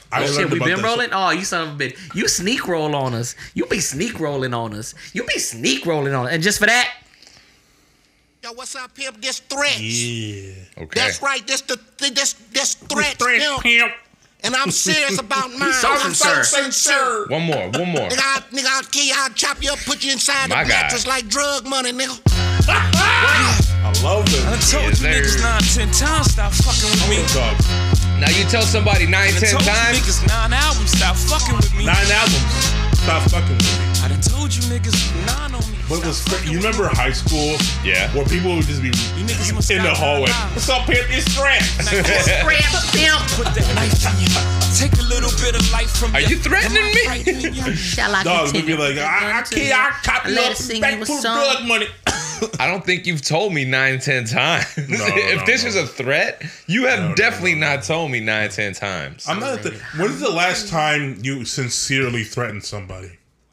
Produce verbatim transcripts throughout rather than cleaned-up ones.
I Oh shit, we been rolling? Song. Oh, you son of a bitch. You sneak roll on us. You be sneak rolling on us. You be sneak rolling on us. And just for that. Yo, what's up, pimp? This Threats. Yeah. Okay. That's right. This the this this Threats, Threats, pimp. pimp. And I'm serious about mine. so I'm so sincere. sincere. One more, one more. Nigga, I, nigga, I'll kill you. I'll chop you up, put you inside My the guy. mattress like drug money, nigga. I love this. I told Yes, you niggas sir. nine, ten times, stop fucking with me. Dog. Now you tell somebody nine, I ten told times. you niggas nine albums, stop fucking with me. Nine albums. Stop fucking with me. I done told you niggas nine on me. But it was Stop fr- fucking you with remember me. high school? Yeah. Where people would just be You niggas must in the got hallway. nine What's up, pimp? It's Threats. Put that knife in you. Take a little bit of life from Are you. you threatening Am I me? frightening you? Shall I Dogs would be continue? like, I, I can't, I chop you Let up, us sing back you a full of song. drug money. I don't think you've told me nine, ten times. if no, this no. is a threat, you have No, no, definitely no, no. not told me nine, ten times. I'm not. The, when is the last time you sincerely threatened somebody?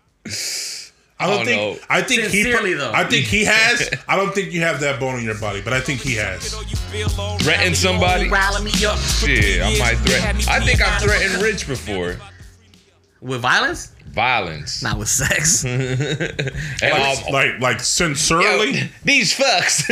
I don't Oh, think. no. I think Sincerely, he. though. I think he has. I don't think you have that bone in your body, but I think he has. Threaten somebody? Riling me up. Shit, I might threaten. I think I've threatened Rich before. With violence? Violence. Not with sex. And Like, I'll- like, like sincerely. Yo, these fucks.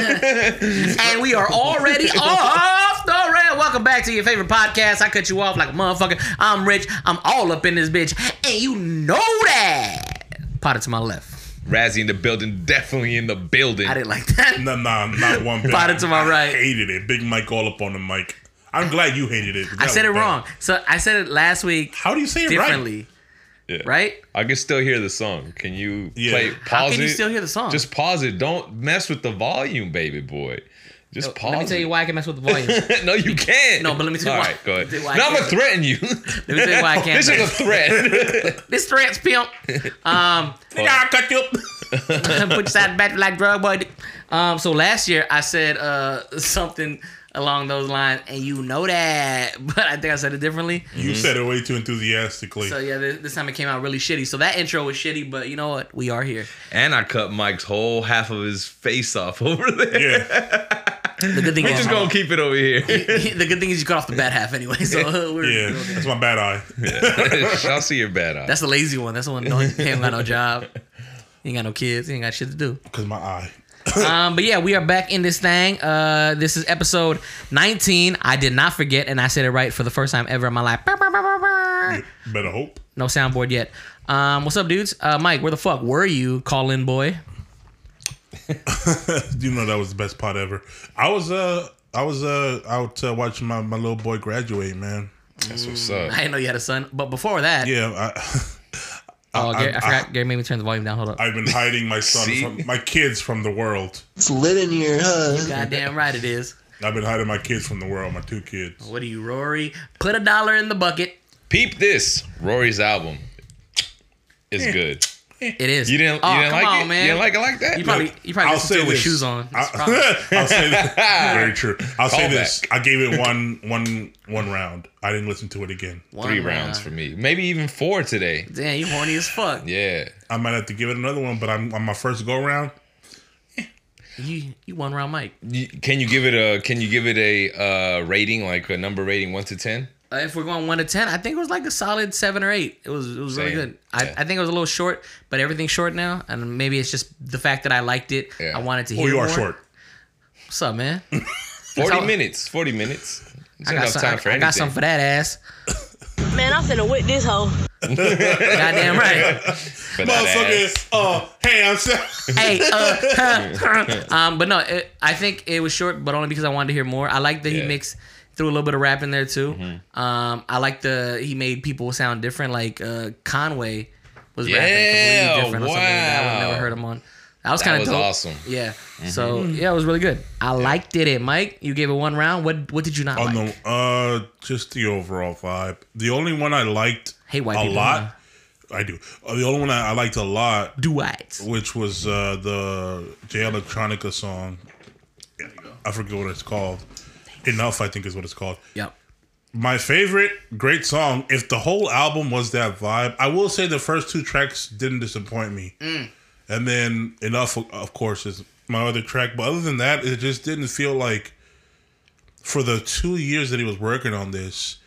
And we are already off the rail. Welcome back to your favorite podcast. I cut you off like a motherfucker. I'm Rich. I'm all up in this bitch. And you know that. Potted to my left. Razzie in the building, definitely in the building. I didn't like that. No, nah, not one bit. Potted to my I right. hated it. Big Mike all up on the mic. I'm glad you hated it. I That said it was bad. wrong. So I said it last week How do you say it right? differently. Yeah. Right? I can still hear the song. Can you Yeah. play? Pause How can it. you still hear the song? Just pause it. Don't mess with the volume, baby boy. Just pause. Let me tell it. you why I can mess with the volume. no, you can't. No, but let me tell you All why. right, go ahead. Let me tell you why I Now I'm gonna can't. threaten you. Let me tell you why I can't. This is a mess. threat. This threat's pimp. Um, Nigga, I cut you up. put your side back like drug boy. Um, so last year I said uh something along those lines, and you know that, but I think I said it differently. You said it way too enthusiastically. So yeah, this, this time it came out really shitty. So that intro was shitty, but you know what? We are here. And I cut Mike's whole half of his face off over there. Yeah. The good thing We're is, just gonna keep it over here. the good thing is you cut off the bad half anyway. So uh, we're, Yeah. we're okay. That's my bad eye. I'll see your bad eye. That's the lazy one. That's the one. No, he ain't got no job. He ain't got no kids. He ain't got shit to do. Because my eye. Um, but yeah, we are back in this thing. Uh, this is episode nineteen. I did not forget, and I said it right for the first time ever in my life. Better hope. No soundboard yet. Um, what's up, dudes? Uh, Mike, where the fuck were you, call-in boy? You know that was the best part ever. I was uh I was uh out uh, watching my, my little boy graduate, man. That's what's up. I didn't know you had a son, but before that, Yeah, I, oh, I- Gary, I, I- forgot. Gary made me turn the volume down. Hold up. I've been hiding my son, See? from, my kids from the world. It's lit in here, huh? Goddamn right it is. I've been hiding my kids from the world. My two kids. What are you, Rory? Put a dollar in the bucket. Peep this. Rory's album is good. It is. You didn't, Oh, you didn't come like on, it? man. You didn't like it like that? You probably, you probably I'll listen say to it with this. shoes on. That's I, probably- I'll say this. Very true. I'll say Call this. back. I gave it one one one round. I didn't listen to it again. One Three round. rounds for me. Maybe even four today. Damn, you horny as fuck. Yeah. I might have to give it another one, but I'm on my first go round. You, you one round Mike. You- Can you give it a Can you give it a uh, rating, like a number rating, one to ten? Uh, if we're going one to ten, I think it was like a solid seven or eight. It was, it was really Same. good. I, Yeah. I think it was a little short, but everything's short now, and maybe it's just the fact that I liked it. Yeah. I wanted to Oh, hear. you are more. short. What's up, man? Forty how- minutes. Forty minutes. It's I got enough some. time I, for I anything. got something for that ass. Man, I'm finna whip this hoe. Goddamn right. For that ass. Motherfucker, oh, hey, I'm sorry. Hey, uh, um, but no, it, I think it was short, but only because I wanted to hear more. I like that he Yeah. mixed threw a little bit of rap in there too. Mm-hmm. Um, I like the he made people sound different. Like uh, Conway was Yeah, rapping completely different. Or something like that. I would wow. never heard him on. That was That kind of was dope. awesome. Yeah. So yeah, it was really good. I liked it. Mike, you gave it one round. What what did you not Oh like? no, uh, just the overall vibe. The only one I liked Hate white a people, lot. I do. Uh, the only one I, I liked a lot, Duets. which was uh, the J Electronica song. I forget what it's called. Enough, I think, is what it's called. Yep. My favorite, great song. If the whole album was that vibe, I will say the first two tracks didn't disappoint me. And then Enough, of course, is my other track. But other than that, it just didn't feel like, for the two years that he was working on this,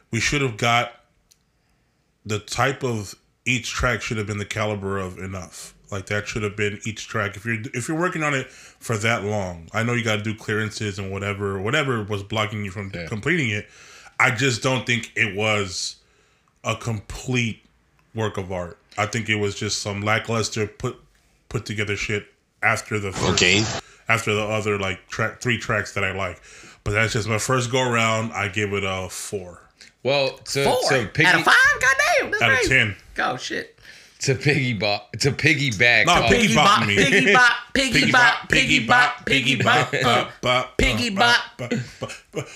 we should have got the type of each track should have been the caliber of Enough. Like that should have been each track. If you're if you're working on it for that long, I know you got to do clearances and whatever whatever was blocking you from Yeah. completing it. I just don't think it was a complete work of art. I think it was just some lackluster put put together shit after the first, Okay. after the other like track three tracks that I like. But that's just my first go around. I give it a four Well, to Four to piggy, out of five. Goddamn, that's out of crazy. ten. Oh shit. to piggyback to piggyback. No, off- piggy- Piggy bop, me. piggy bop, piggy bop, piggy bop, piggy bop. uh, bop, bop, Piggy bop, bop. bop, bop, bop.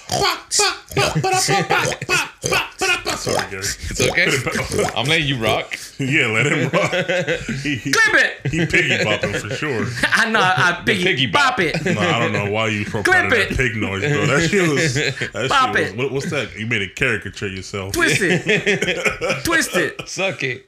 Sorry, Gary. It's okay. I'm letting you rock. Yeah, let him rock. He, he, Clip it. he piggy bopping for sure. I know. I piggy, piggy bop bop. it. No, I don't know why you provided Clip that it. pig noise, bro. That shit was. That Bop shit was it. what, what's that? You made a caricature yourself. Twist it. Twist it. Suck it.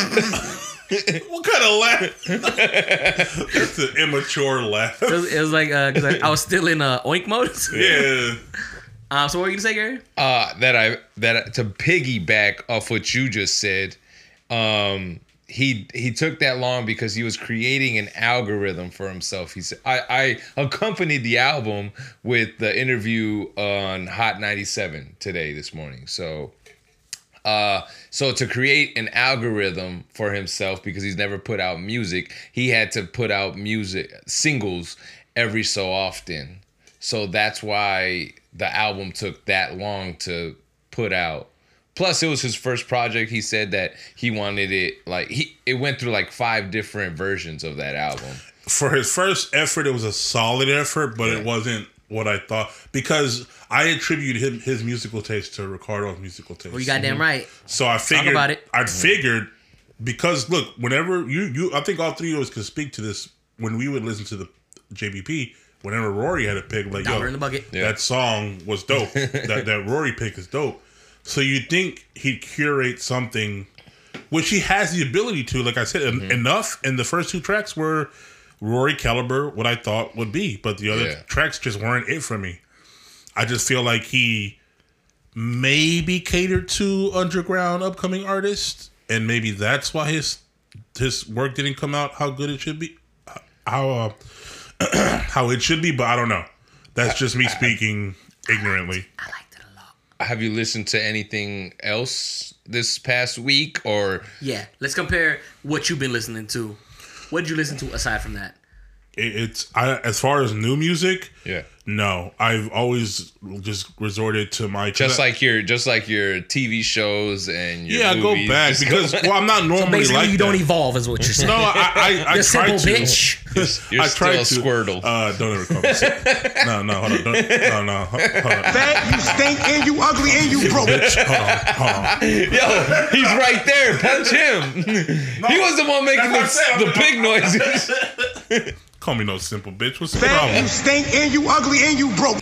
What kind of laugh? That's an immature laugh. It was, it was like uh, cause I, I was still in uh, oink mode. Yeah. Um, so what were you gonna say, Gary? Uh, that I that I- to piggyback off what you just said. Um, he he took that long because he was creating an algorithm for himself. He said, I, I accompanied the album with the interview on Hot ninety-seven today, this morning. So uh, so to create an algorithm for himself, because he's never put out music, he had to put out music singles every so often. So that's why the album took that long to put out. Plus, it was his first project. He said that he wanted it like he it went through like five different versions of that album. For his first effort, it was a solid effort, but it wasn't what I thought, because I attribute him his musical taste to Ricardo's musical taste. Well, you goddamn right. So I figured about it. I figured because look, whenever you you I think all three of us could speak to this when we would listen to the J B P. Whenever Rory had a pick, like Dollar yo, in the bucket. Yeah. that song was dope. that that Rory pick is dope. So you think he'd curate something, which he has the ability to. Like I said, en- Mm-hmm. enough. And the first two tracks were Rory caliber, what I thought would be, but the other Yeah. tracks just weren't it for me. I just feel like he maybe catered to underground upcoming artists, and maybe that's why his his work didn't come out how good it should be, how uh, how it should be. But I don't know. That's just me speaking ignorantly. I liked it a lot. Have you listened to anything else this past week, or Yeah. Let's compare what you've been listening to. What did you listen to aside from that? It, it's I, as far as new music. yeah, No, I've always just resorted to my just like your just like your T V shows and your yeah, I go movies. back Just because go- well, I'm not normally Basically, like you don't that. evolve, is what you're saying. No, I I, I You're try simple to. bitch. you're I still tried a to. Squirtle. Uh, don't ever call me. Squirtle. No, no, hold on. Don't, no, no, hold on. Fat, you stink, and you ugly, and you broke. Bitch, hold on, hold on. Yo, he's right there. Punch him. he was the one making that's what I the, said. the pig noises. Call me no simple bitch. What's the Fat, problem? you stink, and you ugly, and you broke.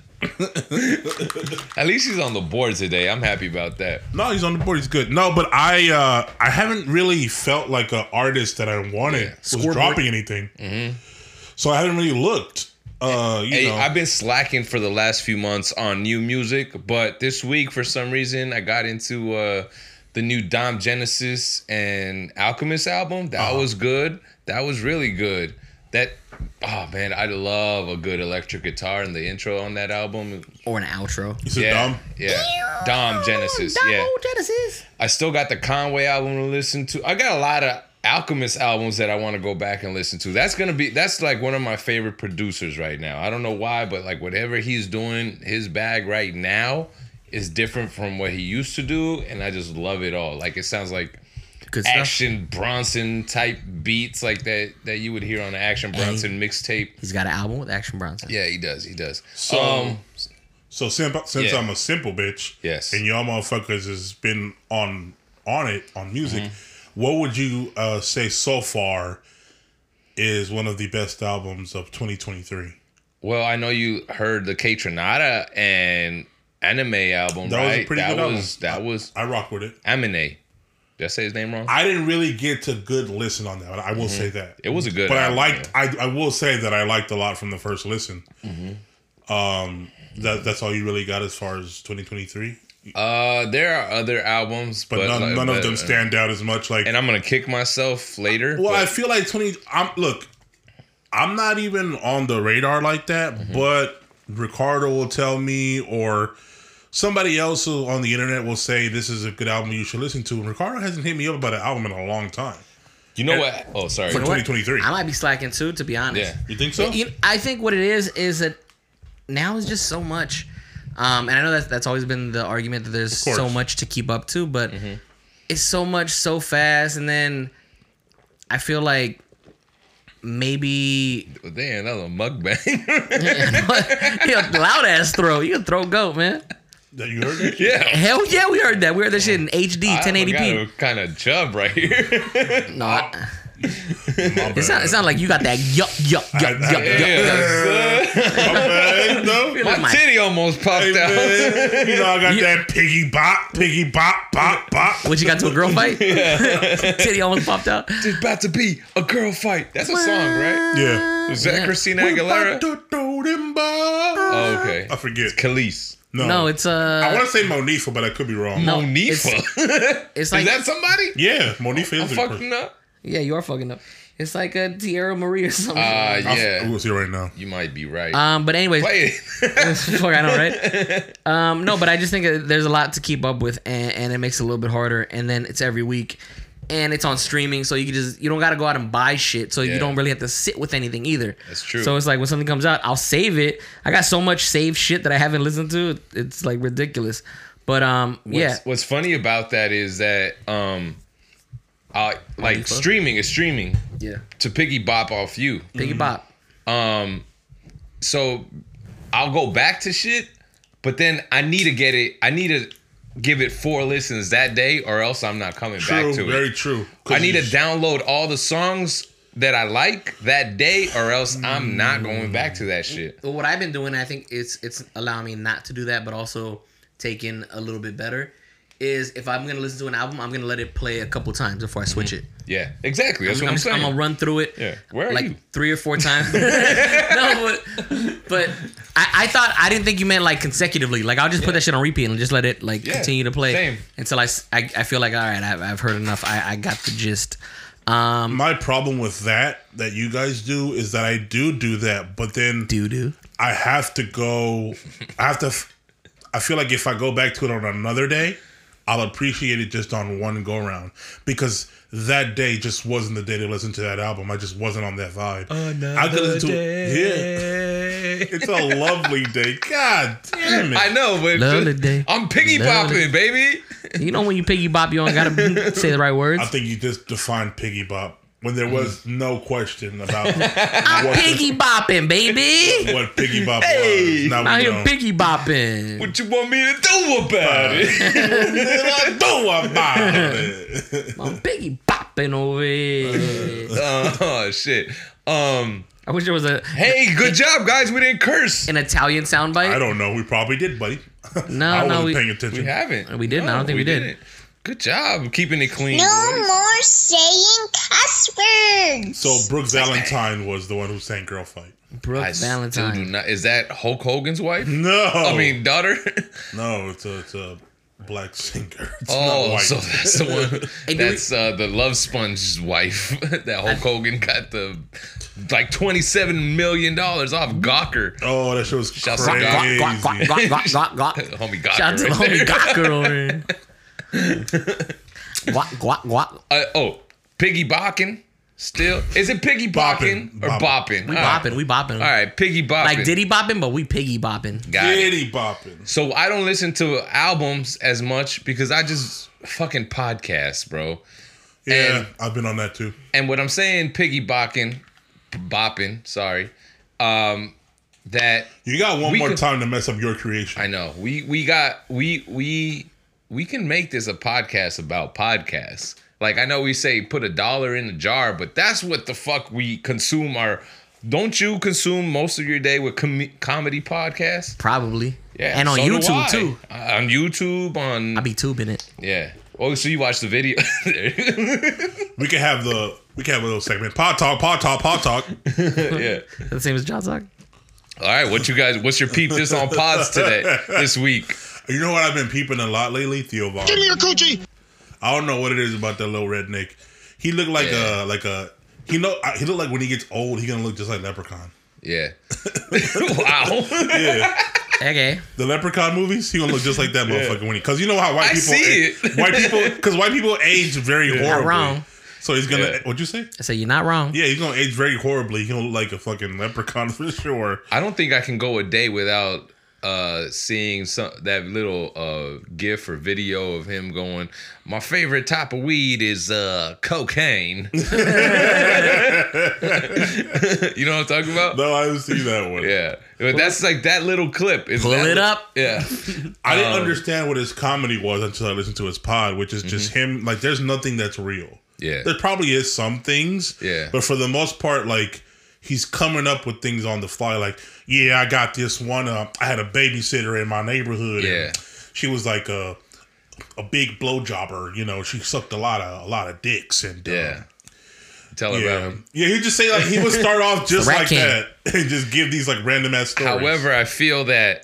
At least he's on the board today. I'm happy about that. No, he's on the board. He's good. No, but I uh, I haven't really felt like an artist that I wanted Yeah. was Scoreboard. dropping anything. So I haven't really looked. Uh, you Hey, know, I've been slacking for the last few months on new music, but this week, for some reason, I got into uh, the new Dom Genesis and Alchemist album. That Uh-huh. was good. That was really good. That, oh man, I love a good electric guitar in the intro on that album. Or an outro. you said Yeah, dumb. yeah. Dom Genesis, Dom yeah. Genesis. I still got the Conway album to listen to. I got a lot of Alchemist albums that I want to go back and listen to. That's gonna be that's like one of my favorite producers right now. I don't know why, but like whatever he's doing, his bag right now is different from what he used to do, and I just love it all. Like it sounds like Good stuff. Action Bronson type beats like that that you would hear on the Action Bronson mixtape. He's got an album with Action Bronson. Yeah, he does. He does. So, um, so simple, since yeah. I'm a simple bitch, Yes. and y'all motherfuckers has been on on it on music, Mm-hmm. what would you uh, say so far is one of the best albums of twenty twenty-three? well, I know you heard the K Tronada and Anime album, That was a right? pretty that good was album. that was I rock with it. Amine. Did I say his name wrong? I didn't really get to good listen on that. I will say that It was a good but album, I liked. I, I will say that I liked a lot from the first listen. Mm-hmm. Um, that that's all you really got as far as twenty twenty-three. Uh, there are other albums, but, but, none, like, none but, of them stand out as much. Like, and I'm gonna kick myself later. well, but, I feel like twenty. I'm look. I'm not even on the radar like that, mm-hmm. but Ricardo will tell me, or somebody else who on the internet will say this is a good album you should listen to. And Ricardo hasn't hit me up about an album in a long time. You know what? Oh, sorry. For twenty twenty-three. I might be slacking too, to be honest. Yeah. You think so? You- I think what it is is that now is just so much. Um, and I know that that's always been the argument that there's so much to keep up to, but mm-hmm. it's so much so fast. And then I feel like maybe damn, that was a mukbang. yeah, loud ass throw. You can throw goat, man. That you heard that? Yeah. Hell yeah, we heard that. We heard that shit in H D, ten eighty p. Kind of chub right here. No, I, it sounds it sound like you got that yuck yuck yuck yuck yeah, yuck. No? My, my titty almost popped hey, out. Man, you know I got You, that piggy bop, piggy bop, bop, bop. What, you got to a girl fight? Yeah. Titty almost popped out. It's about to be a girl fight. That's a song, right? Yeah. Was that Yeah. Christina Aguilera? Oh, okay. I forget. It's Khalees. No, No, it's uh. I want to say Monifa, but I could be wrong. No, Monifa. It's like Is that somebody? Yeah, Monifa I'm is a fucking up. yeah, you are fucking up. It's like a Tierra Marie or something. Uh, I'll- yeah. We'll see right now. You might be right. um, but anyways, Play it. fuck, I know, right? Um, no, but I just think that there's a lot to keep up with, and, and it makes it a little bit harder. And then it's every week, and it's on streaming, so you can just you don't got to go out and buy shit, so Yeah. you don't really have to sit with anything either. That's true. So it's like when something comes out, I'll save it. I got so much saved shit that I haven't listened to. It's like ridiculous. But um, What's, yeah, what's funny about that is that um, uh, like Monifa? streaming is streaming. yeah, To piggy bop off you. Piggy Bop. Um, so I'll go back to shit, but then I need to get it. I need to give it four listens that day, or else I'm not coming True, back to it. very true. I need to You- download all the songs that I like that day, or else I'm not going back to that shit. Well, what I've been doing, I think it's it's allowing me not to do that, but also taking a little bit better. Is if I'm gonna listen to an album, I'm gonna let it play a couple times before I switch it. Yeah, exactly. That's I'm, what I'm, I'm, saying. I'm gonna run through it. Yeah. Where are like you? three or four times. No, but but I, I thought I didn't think you meant like consecutively. Like I'll just put that shit on repeat and just let it like Yeah, continue to play same. until I, s- I I feel like all right, I've, I've heard enough. I, I got the gist. Um, My problem with that that you guys do is that I do do that, but then doo doo. I have to go. I have to. f- I feel like if I go back to it on another day, I'll appreciate it just on one go round because that day just wasn't the day to listen to that album. I just wasn't on that vibe. I could listen to yeah. It's a lovely day. God damn it! I know, but Lovely just- day. I'm piggy Lovely- bopping, baby. You know when you piggy bop, you don't gotta say the right words. I think you just defined piggy bop when there was no question about I'm what, piggy bopping, baby. the, what piggy bop Hey, was. Now Out we here know. piggy bopping. What you want me to do about it? do about it. I'm piggy bopping over here. Oh shit. Um. I wish there was a Hey, good job, guys. We didn't curse. an Italian soundbite. I don't know. We probably did, buddy. No, I no, wasn't we- paying attention. We haven't. We didn't. I don't think we did. didn't. Good job keeping it clean. No boys. more saying cuss words. So Brooks Valentine was the one who sang "Girl Fight." Brooke I still Valentine. do not. Is that Hulk Hogan's wife? No, I mean, daughter. no, it's a it's a black singer. It's Oh, not white. so that's the one. Hey, do we- That's uh, the Love Sponge's wife. That Hulk Hogan got the like twenty-seven million dollars off Gawker. Oh, that shit was Shouts crazy. to Guac, guac, guac, guac, guac, guac, guac. Homie Gawker. Shout out to the right homie there. Gawker over here. Guac, guac, guac. Uh, oh, piggy bocking. Still, is it piggy bocking Bopping. or Bopping. bopping? We All right. bopping, we bopping. All right, piggy bopping. Like Diddy bopping, but we piggy bopping. Got it. Diddy bopping. So I don't listen to albums as much because I just fucking podcast, bro. Yeah, And- I've been on that too. And what I'm saying, piggy bocking, bopping, sorry, um, that You got one We more could- time to mess up your creation. I know we we got we we we can make this a podcast about podcasts. Like I know we say put a dollar in the jar, but that's what the fuck we consume our. Don't you consume most of your day with com- comedy podcasts? Probably. Yeah, And on so do YouTube I. too. Uh, on YouTube, on I be tubing it. yeah. Oh, so you watch the video? We can have the we can have a little segment. Pod talk, pod talk, pod talk. Yeah. The same as John Sock. All right, what you guys? What's your peep this on pods today this week? You know what I've been peeping a lot lately? Theo Vaughn. Give me your coochie. I don't know what it is about that little redneck. He looked like Yeah. a like a he know he looked like when he gets old, he gonna look just like Leprechaun. Yeah. Wow. Yeah, Okay. the Leprechaun movies, he gonna look just like that motherfucker when he because you know how white I people see a- it. white people because white people age very Not horribly. wrong. So he's gonna Yeah. what'd you say? I say you're not wrong. Yeah, he's gonna age very horribly. He'll look like a fucking leprechaun for sure. I don't think I can go a day without uh, seeing some that little uh, gif or video of him going, my favorite type of weed is uh, cocaine. You know what I'm talking about? No, I haven't seen that one. Yeah. But that's like that little clip. Is Pull that it li- up. Yeah. I didn't Um, understand what his comedy was until I listened to his pod, which is just him. Like, there's nothing that's real. Yeah. There probably is some things. Yeah. But for the most part, like, he's coming up with things on the fly. Like, yeah, I got this one. Uh, I had a babysitter in my neighborhood. Yeah. And she was like a a big blowjobber. You know, she sucked a lot of a lot of dicks. And uh, Yeah. Tell her yeah, about him. yeah. He'd just say like he would start off just Rat like King. that and just give these like random ass stories. However, I feel that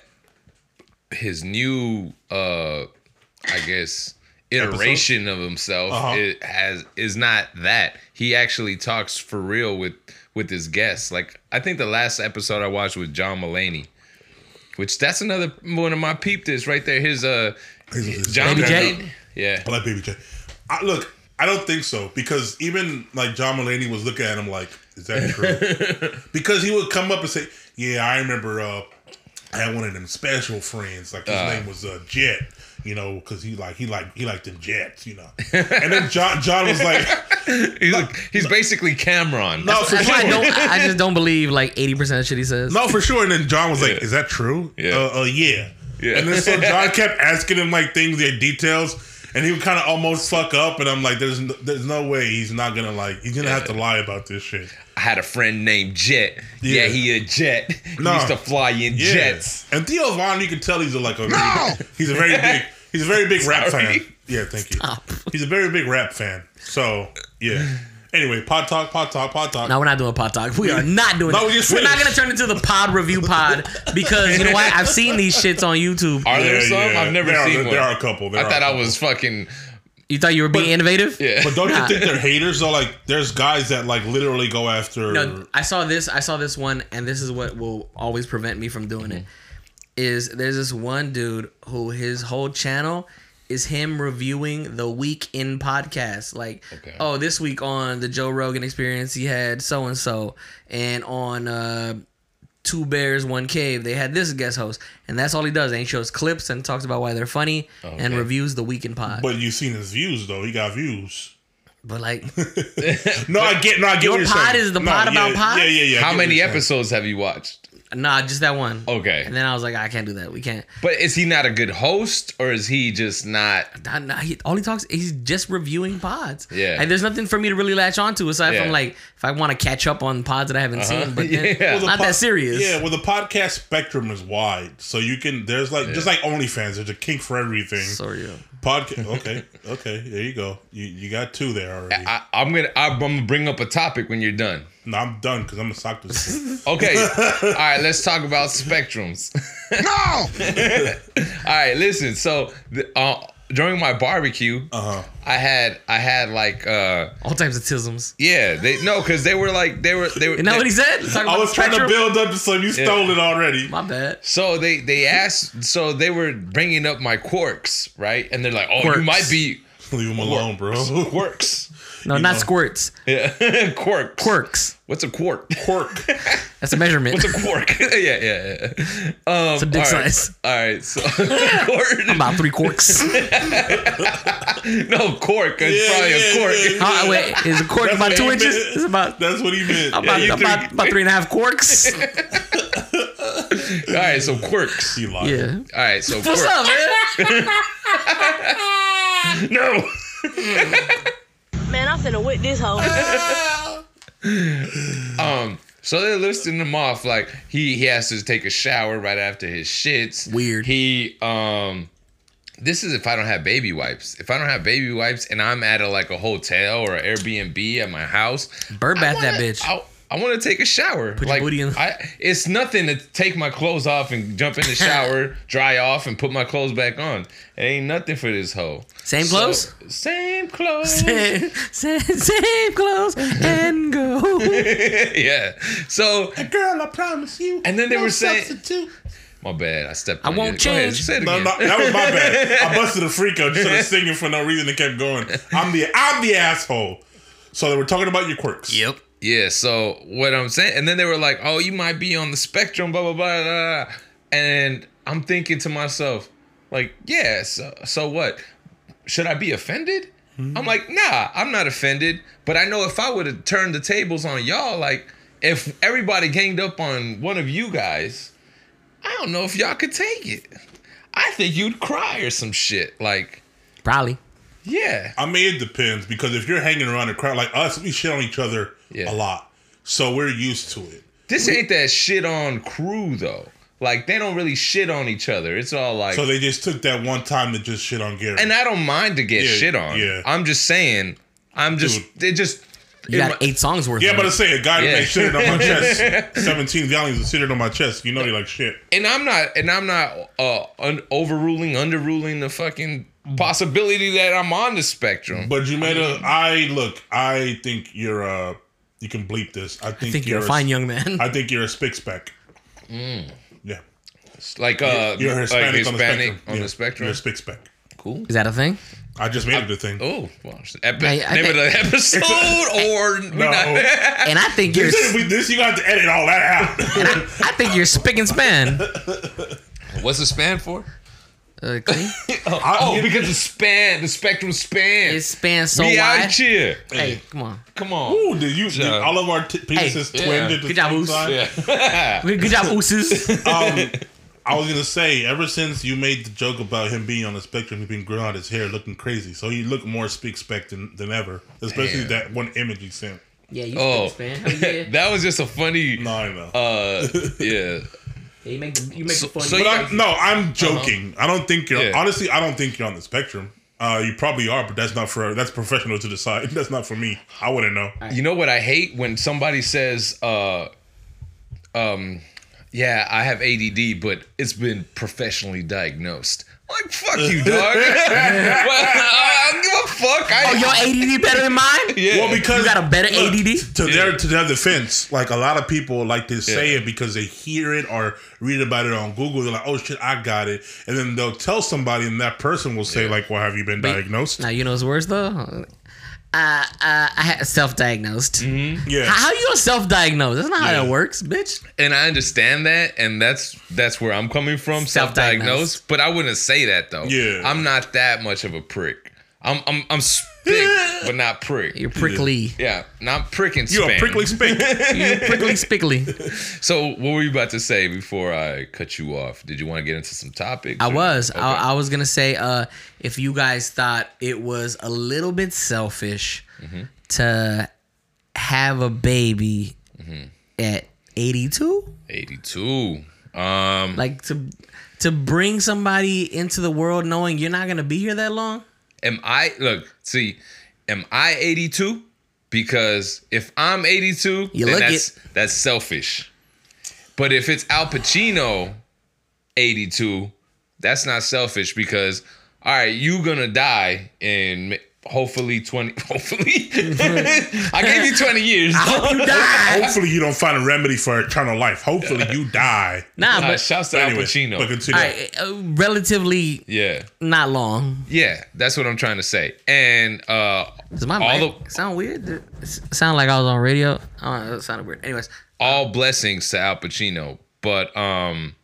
his new, uh, I guess, iteration of himself Uh-huh. it has is not that. He actually talks for real with with his guests. Like I think the last episode I watched with John Mulaney, which that's another one of my peep this right there. His uh, His- his- John Baby J? Mulaney. Yeah. I like Baby J. I, look, I don't think so because even like John Mulaney was looking at him like, is that true? Because he would come up and say, "Yeah, I remember. Uh, I had one of them special friends. Like his Uh. name was uh, Jet. You know, because he like he like he liked them jets. You know." And then John John was like, He's, like, he's basically Cameron. "No, for That's why I sure." don't. I just don't believe like eighty percent of shit he says. No, for sure. And then John was like, Yeah. "Is that true?" Yeah. Uh, uh, yeah. Yeah. And then so John kept asking him like things, like details, and he would kind of almost fuck up. And I'm like, "There's no, there's no way he's not gonna like he's gonna have to lie about this shit." I had a friend named Jet. Yeah, Yeah. he a jet. He No. used to fly in Yeah. jets. And Theo Vaughn, you can tell he's a, like a he's a very big he's a very big rap Sorry. fan. Yeah, thank you. Stop. He's a very big rap fan. So yeah. Anyway, pod talk, pod talk, pod talk. No, we're not doing pod talk. We are not doing No, it. we just We're not finished. gonna turn into the pod review pod because you know what? I've seen these shits on YouTube. Are there Yeah, some? yeah. I've never There are- seen there- one. there are a couple. There I are thought a I couple. was fucking. You thought you were being innovative? Yeah. But don't you Nah. think they're haters though? Like there's guys that like literally go after No, I saw this. I saw this one, and this is what will always prevent me from doing it. Is there's this one dude who his whole channel is him reviewing the week in podcast. Like, Okay. oh, this week on the Joe Rogan Experience, he had so and so, and on uh, Two Bears One Cave, they had this guest host, and that's all he does. And he shows clips and talks about why they're funny and Okay. reviews the week in pod. But, But you've seen his views though. He got views. like, No, I get no, I get Your what you're pod saying. is the No, pod yeah, about pod? Yeah, yeah, yeah. I How get what many you're saying. episodes have you watched? nah, just that one. Okay. And then I was like, I can't do that. We can't. But is he not a good host, or is he just not? Nah, nah, he, all he talks, he's just reviewing pods. Yeah. And there's nothing for me to really latch onto aside Yeah. from like if I want to catch up on pods that I haven't Uh-huh. seen. But then, Yeah. it's the not pod- that serious. Yeah, well, the podcast spectrum is wide, so you can. There's like just like OnlyFans. There's a kink for everything. Sorry. yo. Podcast. Okay, okay. There you go. You you got two there already. I, I'm gonna. I'm gonna bring up a topic when you're done. No, I'm done because I'm gonna sock this. shit. Okay. All right. Let's talk about spectrums. No! All right. Listen. So the, uh, during my barbecue, Uh huh. I had I had like uh All types of tisms. yeah they no because they were like they were they were Isn't that they- what he said? Talking I about was the trying to spectrum? build up to some. You stole it already. My bad. So they they asked, so they were bringing up my quirks, right? And they're like, "Oh, Quirks. you might be Leave him alone, bro. quirks." No, not know. squirts. Yeah, quirks. Quirks. What's a quirk? Quirk. That's a measurement. What's a quirk? yeah, yeah, yeah. Um, It's a dick all right. size. All right, so quirk. About three quarks. No, cork. It's Yeah, probably yeah, a cork. yeah, yeah. Oh, wait, is a cork That's about what two he inches? meant. It's about That's what he meant. about, you about, think- about three and a half quarks. All right, so quirks. He lied. Yeah. All right, so What's quirk. up, man? No. Man, I'm finna whip this hoe. Um. So they're listing them off like he he has to take a shower right after his shits. Weird. He um. This is if I don't have baby wipes. If I don't have baby wipes and I'm at a like a hotel or an Airbnb at my house, Bird I bath wanna- that bitch. I, I want to take a shower. Put your like booty in. I, it's nothing to take my clothes off and jump in the shower, dry off, and put my clothes back on. It ain't nothing for this hoe. Same So, clothes? Same clothes. Same, same, same clothes and go. Yeah. So, Girl, I promise you. and then they no were saying, substitute. my bad, I stepped I on won't you. Go ahead, change. say it No, again. no, that was my bad. I busted a freak out just started singing for no reason and kept going. I'm the I'm the asshole. So they were talking about your quirks. Yep. Yeah, so what I'm saying, and then they were like, oh, you might be on the spectrum, blah, blah, blah, blah. And I'm thinking to myself, like, yeah, so, so what? Should I be offended? Mm-hmm. I'm like, nah, I'm not offended. But I know if I would have turned the tables on y'all, like, if everybody ganged up on one of you guys, I don't know if y'all could take it. I think you'd cry or some shit. Like, Probably. yeah. I mean, it depends because if you're hanging around a crowd like us, we shit on each other Yeah. a lot. So we're used to it. This ain't that shit on crew, though. Like, they don't really shit on each other. It's all like... So they just took that one time to just shit on Gary. And I don't mind to get Yeah, shit on. yeah. I'm just saying, I'm just, it just... You got eight songs worth yeah, of but it. I say a guy Yeah. that makes shit on my chest. seventeen volumes of shit on my chest. You know you like shit. And I'm not, and I'm not uh, un- overruling, underruling the fucking possibility that I'm on the spectrum. But you made a. I look. I think you're a. You can bleep this. I think, I think you're a fine young man. I think you're a spick spec. Mm. Yeah, Like, uh, you're Hispanic, like on the Hispanic spectrum. on Yeah, the spectrum. You're a spick spec. Cool. Is that a thing? I just made it a thing. Oh, well, ep- I- I name of think- the episode or we No. not- And I think you're This, is- this you got to edit all that out. and I, I think you're spick and span. What's the span for? Uh, clean. I- Oh, because the span, the spectrum span. It spans so We out wide. here. Hey, come on. Come on. Ooh, did you? Did Yeah. all of our t- penises Hey, twinned yeah. at the Good job, same Oos. time? Yeah. Good, good job, Ooses. Um, I was gonna say, ever since you made the joke about him being on the spectrum, he's been growing out his hair, looking crazy. So he looked more spick spec than, than ever, especially Damn. that one image he sent. Yeah, you Oh, spick and span. Hell yeah. that was just a funny. No, I know. Uh, yeah. Yeah, you make the, you make So- the fun. so but you- I, no, I'm joking. I don't think you're. Yeah. Honestly, I don't think you're on the spectrum. Uh, you probably are, but that's not for that's professional to decide. That's not for me. I wouldn't know. You know what I hate when somebody says, uh, um, yeah, I have A D D, but it's been professionally diagnosed. Like, fuck you, dog. Well, I don't give a fuck. I, Oh, your A D D better than mine? yeah. Well, because You got a better look, A D D? To their to their defense, like a lot of people like to say Yeah. it because they hear it or read about it on Google. They're like, "Oh shit, I got it," and then they'll tell somebody, and that person will say, Yeah. "Like, well, have you been diagnosed?" Now, you know what's worse, though? Uh, uh, I had self-diagnosed. Yeah, How, how you gonna self-diagnose? That's not how Yeah. that works, bitch. and I understand that, and that's that's where I'm coming from, Self-diagnosed. self-diagnosed. But I wouldn't say that though. Yeah. I'm not that much of a prick. I'm I'm I'm spick, but not prick. You're prickly. Yeah, not prick and you're spam. a prickly spink. You're prickly spickly. So, what were you about to say before I cut you off? Did you want to get into some topics? I or- was. Okay. I, I was gonna say, uh, if you guys thought it was a little bit selfish Mm-hmm. to have a baby Mm-hmm. at eighty-two, eighty-two. Um, like to to bring somebody into the world knowing you're not gonna be here that long. am I look? See, am I eighty-two? Because if I'm eighty-two, You then look that's that's selfish. But if it's Al Pacino, eighty-two, that's not selfish because all right, you gonna die in hopefully twenty. Hopefully, I gave you twenty years. I hope you die. Hopefully, you don't find a remedy for eternal life. Hopefully, you die. Nah, Uh, but shouts to Al Anyway, Pacino. but continue. all right, uh, relatively Yeah, not long. yeah, that's what I'm trying to say. And uh, Does my all mic the sound weird? Did it sound like I was on radio? Oh, it sounded weird. Anyways, all blessings to Al Pacino, but um,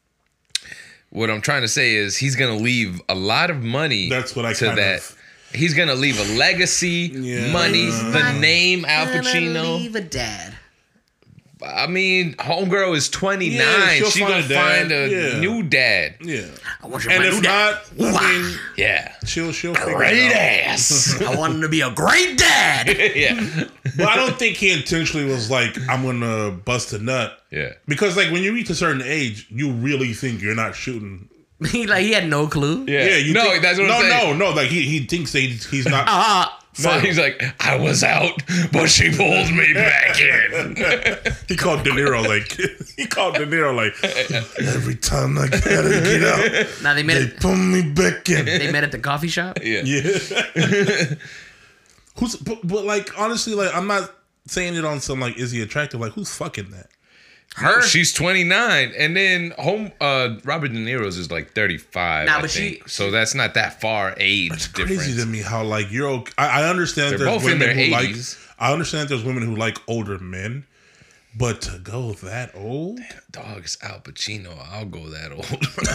what I'm trying to say is he's gonna leave a lot of money. That's what I to kind that. of- He's gonna leave a legacy, Yeah. money, the name Al Gonna Pacino. leave a dad. I mean, homegirl is twenty-nine. Yeah, she'll she find gonna a dad. find a Yeah. new dad. Yeah, I want you and to if do that. not, I mean, Yeah, she'll she'll figure great it out. ass. I want him to be a great dad. yeah, But I don't think he intentionally was like, "I'm gonna bust a nut." yeah. Because like when you reach a certain age, you really think you're not shooting. he like he had no clue. Yeah, Yeah, you no, think, that's what no, I'm saying. no, no. Like he he thinks that he's, he's not. Uh, So he's like, I was out, but she pulled me back in. He called De Niro like he called De Niro like every time I gotta get out, Now they met they at, pull me back in. they met at the coffee shop. Yeah. Yeah. Who's but, but like honestly, like I'm not saying it on some like is he attractive? Like who's fucking that? Her. She's twenty-nine, and then home uh, Robert De Niro's is like thirty-five. Nah, I but think. she- so that's not that far age It's difference. crazy to me how like you're okay. I, I understand They're there's both in women their who eighties. like I understand there's women who like older men, but to go that old? Dog, it's Al Pacino. I'll go that old.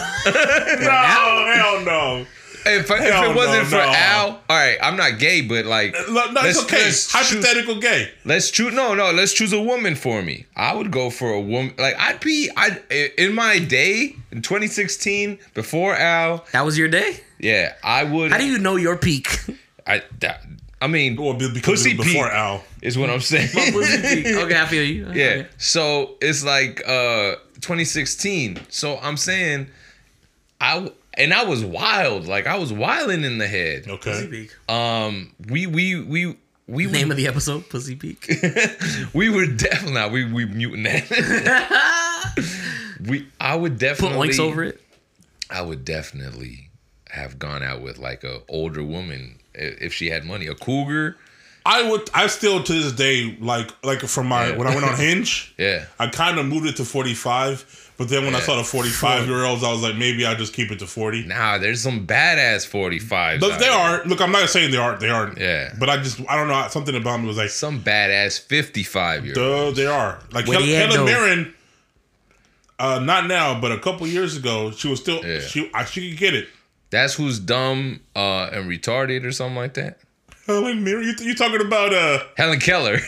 No, hell no. if, I, if Hell it wasn't no, for no. Al, all right, I'm not gay, but like, No, no it's let's- okay. let's Hypothetical choose- gay. Let's choose. No, no. Let's choose a woman for me. I would go for a woman. Like I'd be. I in my day in twenty sixteen before Al. That was your day. Yeah, I would. How do you know your peak? I. That, I mean, Well, be- because pussy it was before peak Al. is what I'm saying. Okay, I feel you. Yeah. Okay. So it's like uh twenty sixteen. So I'm saying I w- and I was wild. Like I was wilding in the head. Pussy Okay. peak. Um we we we we Name were, of the episode: Pussy peak. we were definitely not we we muting that. we I would Put definitely links over it. I would definitely have gone out with like a older woman i- if she had money. A cougar. I would. I still to this day like like from my Yeah. when I went on Hinge. Yeah. I kind of moved it to forty-five, but then when I Yeah. saw the forty-five year olds, I was like, maybe I'll just keep it to forty. Nah, there's some badass forty-fives. But out they here. are. Look, I'm not saying they aren't. They aren't. Yeah. But I just I don't know. Something about me was like, Some badass fifty-five year olds. duh, they are. Like Where Hel- they at, Helen though? Mirren. Uh, not now, but a couple years ago, she was still Yeah. she I, she could get it. That's who's dumb uh, and retarded or something like that. Helen Mirren, you you talking about uh? Helen Keller.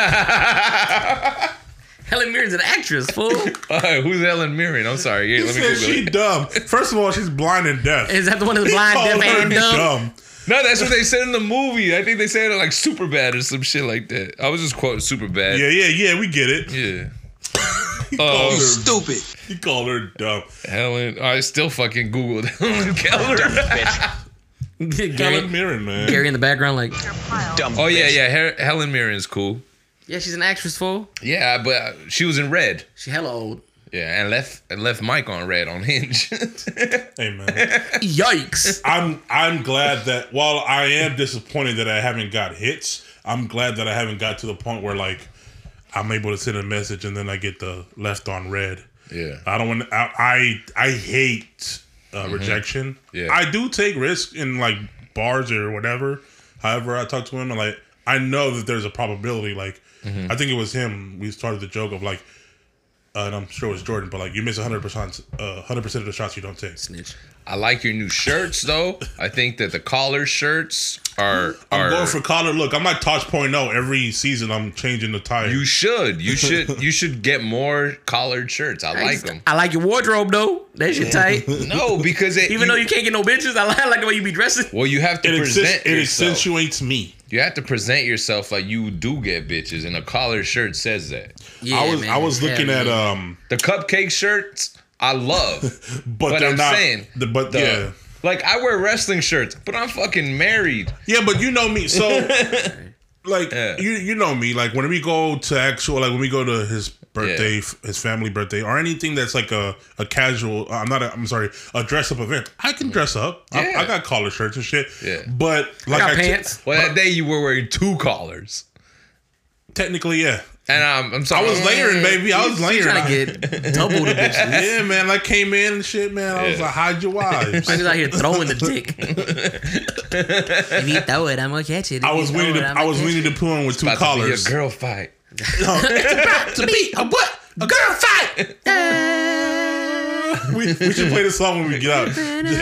Helen Mirren's an actress, fool. All right, who's Helen Mirren? I'm sorry. Yeah, He let me said Google she it. dumb. First of all, she's blind and deaf. Is that the one that's blind, Call deaf, her and dumb? No, that's what they said in the movie. I think they said it like super bad or some shit like that. I was just quoting super bad. Yeah, yeah, yeah. We get it. Yeah. Called Oh, her- Stupid. He called her dumb. Helen. I still fucking Googled Helen Keller. Helen Gary, Mirren, man. Gary in the background, like, Oh, yeah, yeah. Her- Helen Mirren's cool. yeah, she's an actress, fool. Yeah, but uh, she was in Red. She hella old. Yeah, and left and left Mike on Red on Hinge. Hey, man. Yikes. I'm I'm glad that while I am disappointed that I haven't got hits, I'm glad that I haven't got to the point where like I'm able to send a message and then I get the left on red. Yeah. I don't want. I I, I hate uh, rejection. Yeah. I do take risks in like bars or whatever. However, I talk to him and like I know that there's a probability. Like I think it was him. We started the joke of like, uh, and I'm sure it was Jordan, but like you miss one hundred percent, uh, one hundred percent of the shots you don't take. Snitch. I like your new shirts though. I think that the collar shirts are I'm are going for collar. Look, I'm like Tosh point oh. Every season, I'm changing the tire. you should you should you should get more collared shirts. I like them. I like your wardrobe, though. That shit tight. No, because it, Even you, though you can't get no bitches, I like, I like the way you be dressing. well, you have to it, present accent- it yourself. accentuates me. You have to present yourself like you do get bitches, and a collared shirt says that. Yeah, I was man. I was Hell looking at yeah. um, The cupcake shirts, I love, but, but they're I'm not. saying, the, but the- yeah, like I wear wrestling shirts, but I'm fucking married. yeah, but you know me. So like Yeah. you you know me. Like when we go to actual, like when we go to his birthday, f his family birthday, or anything that's like a a casual. I'm not. A, I'm sorry, a dress up event. I can dress up. I, Yeah. I got collar shirts and shit. Yeah. But like I got I te- pants. Well, that day you were wearing two collars, technically, yeah. and I'm I'm I sorry. was layering, baby. I was layering. Trying to get double the bitches. Yeah, man. I came in and shit, man. I was Yeah. like, hide your wives. Niggas out here throwing the dick. If you throw it, I'm gonna catch it. I was Winnie the I was Winnie the Pooh in with two About to be collars. a girl fight. to be a what? A girl fight. we, we should play the song when we get out.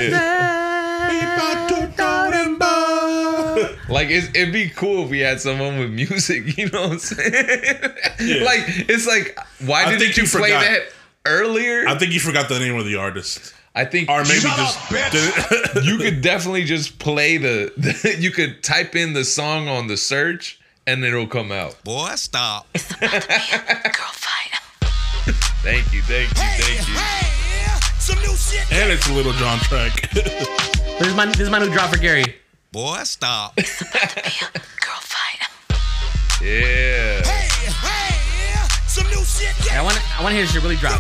Like it's, it'd be cool if we had someone with music. You know what I'm saying? Like it's like, why I didn't think you, you play forgot. that earlier? I think you forgot the name of the artist, I think or maybe Shut just up, bitch. you could definitely just play the, the. You could type in the song on the search, and it'll come out. Boy, stop. Girl fight. Thank you, thank you, thank you. Hey, some new shit. and it's a Little John track. This is my this is my new drop for Gary. Boy, stop. It's about to be a girl fight. Yeah. Hey, hey, some new shit. I want I want to hear this shit really drop.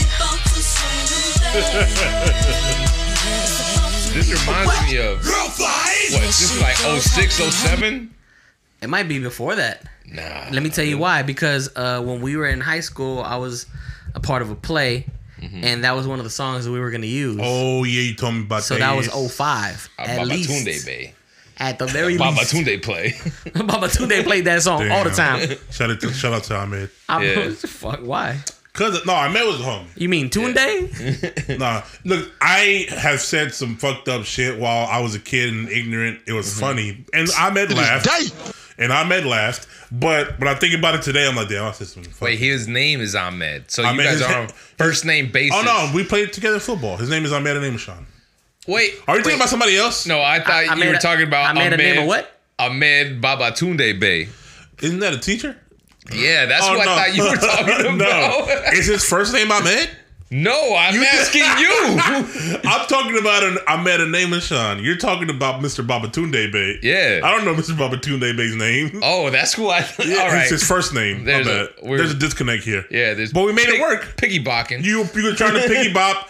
This reminds me of Girl fight. what? This is like oh six, oh seven. It might be before that. Nah. Let me tell you why. Because uh, when we were in high school, I was a part of a play, mm-hmm. and that was one of the songs that we were gonna use. Oh yeah, you told me about so that. that was oh five Uh, at least. Babatunde Bay. At the very Baba least. Tunde play. Babatunde played that song Damn. all the time. Shout out to shout out to Ahmed. I'm, Yeah. Fuck, why? Cause no, Ahmed was home. You mean Tunde? Nah, look, I have said some fucked up shit while I was a kid and ignorant. It was Mm-hmm. funny, and Ahmed laughed, and Ahmed laughed. But when I think about it today, I'm like, damn, I said some. Wait, his name is Ahmed. So Ahmed, you guys his- are on first name basis. Oh no, we played together in football. His name is Ahmed and name is Sean. Wait. Are you thinking wait. about somebody else? No, I thought I- I you made were a- talking about I made a Ahmed. name of what? Ahmed Babatunde Bay. Isn't that a teacher? Yeah, that's Oh, what no. I thought you were talking No, about. is his first name Ahmed? No, I'm asking you. I'm talking about an Ahmed and name is Sean. You're talking about Mister Babatunde Bay. Yeah. I don't know Mister Babatunde Bay's name. Oh, that's who I. Yeah, All right. It's his first name. There's My a- bad. we're- There's a disconnect here. Yeah, there's. But we made it pig- work. Piggy bocking. You you were trying to piggy bop.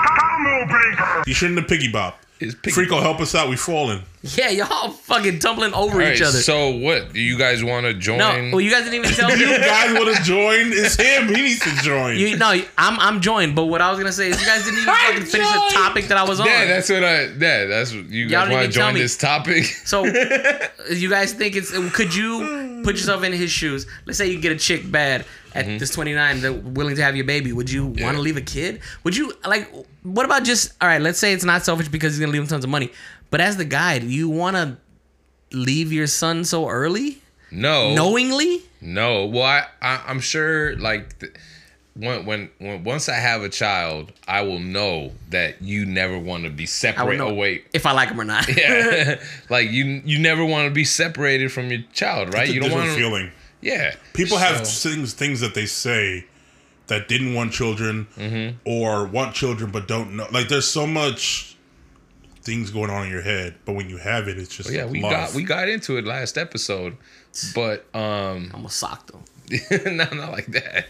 You shouldn't have piggy bop. Is piggy Freako, help us out. We falling. Yeah, y'all fucking tumbling over All right, each other. so what? Do you guys want to join? no, well, you guys didn't even tell You me. guys want to join? It's him. He needs to join. You, no, I'm I'm joined. But what I was gonna say is you guys didn't even fucking finish the joined. topic that I was on. yeah, that's what I. Yeah, that's what you Y'all guys didn't want even to tell join me. this topic. So, you guys think it's? Could you put yourself in his shoes? Let's say you get a chick bad at Mm-hmm. this twenty-nine, that willing to have your baby. Would you Yeah. want to leave a kid? Would you like? What about just all right? Let's say it's not selfish because he's gonna leave him tons of money. But as the guy, do you want to leave your son so early, No, knowingly? no. Well, I, I I'm sure like. Th- When, when when once I have a child, I will know that you never want to be I would separate know away. if I like him or not. Yeah, like you you never want to be separated from your child, right? It's a you don't different want to. feeling. Yeah, People have So- things things that they say that didn't want children Mm-hmm. or want children but don't know. Like there's so much things going on in your head, but when you have it, it's just Yeah, we love. got we got into it last episode, but um, I'm gonna sock them. no, not like that.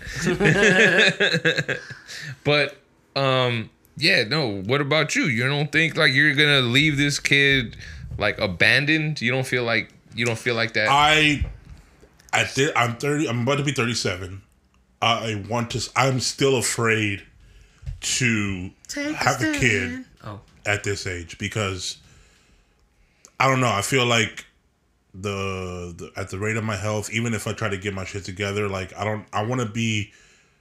But um, yeah, no. What about you? You don't think like you're gonna leave this kid like abandoned? You don't feel like you don't feel like that? I I did. I'm thirty. I'm about to be thirty-seven. I want to. I'm still afraid to Take have a stand. kid Oh, at this age because I don't know. I feel like the, the at the rate of my health, even if I try to get my shit together, like I don't. I want to be.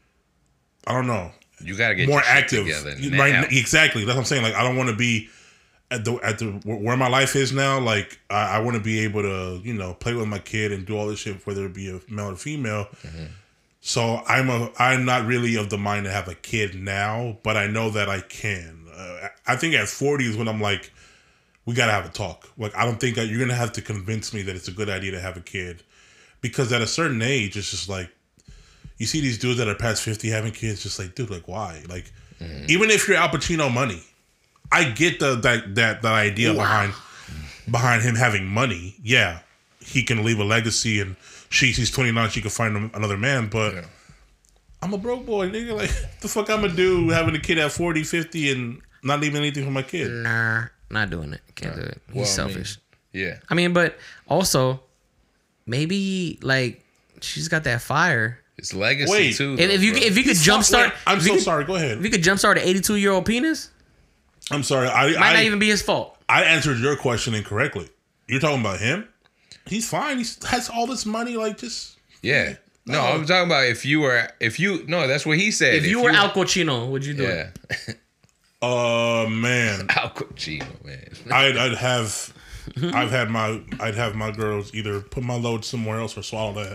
I don't know. you gotta get More your shit active, together right? now. Exactly. That's what I'm saying. Like I don't want to be at the at the where my life is now. Like I, I want to be able to, you know, play with my kid and do all this shit, whether it be a male or female. Mm-hmm. So I'm a I'm not really of the mind to have a kid now, but I know that I can. Uh, I think at forty is when I'm like, we gotta have a talk. Like I don't think that you're gonna have to convince me that it's a good idea to have a kid, because at a certain age, it's just like. You see these dudes that are past fifty having kids, just like, dude, like, why? Like, mm. even if you're Al Pacino money, I get the that that that idea wow. behind behind him having money. Yeah, he can leave a legacy, and she she's twenty-nine, she can find another man. But yeah. I'm a broke boy, nigga. Like, the fuck I'm gonna do having a kid at forty, fifty, and not leaving anything for my kid? Nah, not doing it. Can't nah. do it. He's well, selfish. I mean, yeah. I mean, but also, maybe like she's got that fire. It's legacy Wait. too. If, if you bro. if you could He's jumpstart, wait, I'm if you so could- sorry. Go ahead. If you could jumpstart an eighty-two year old penis, I'm sorry. I might I, not even be his fault. I answered your question incorrectly. You're talking about him. He's fine. He has all this money. Like, just yeah. No, No. I'm talking about if you were if you no, that's what he said. If you were Al Pacino, would you do yeah. it? uh man. Al Pacino, man. I'd, I'd have, I've had my, I'd have my girls either put my load somewhere else or swallow that.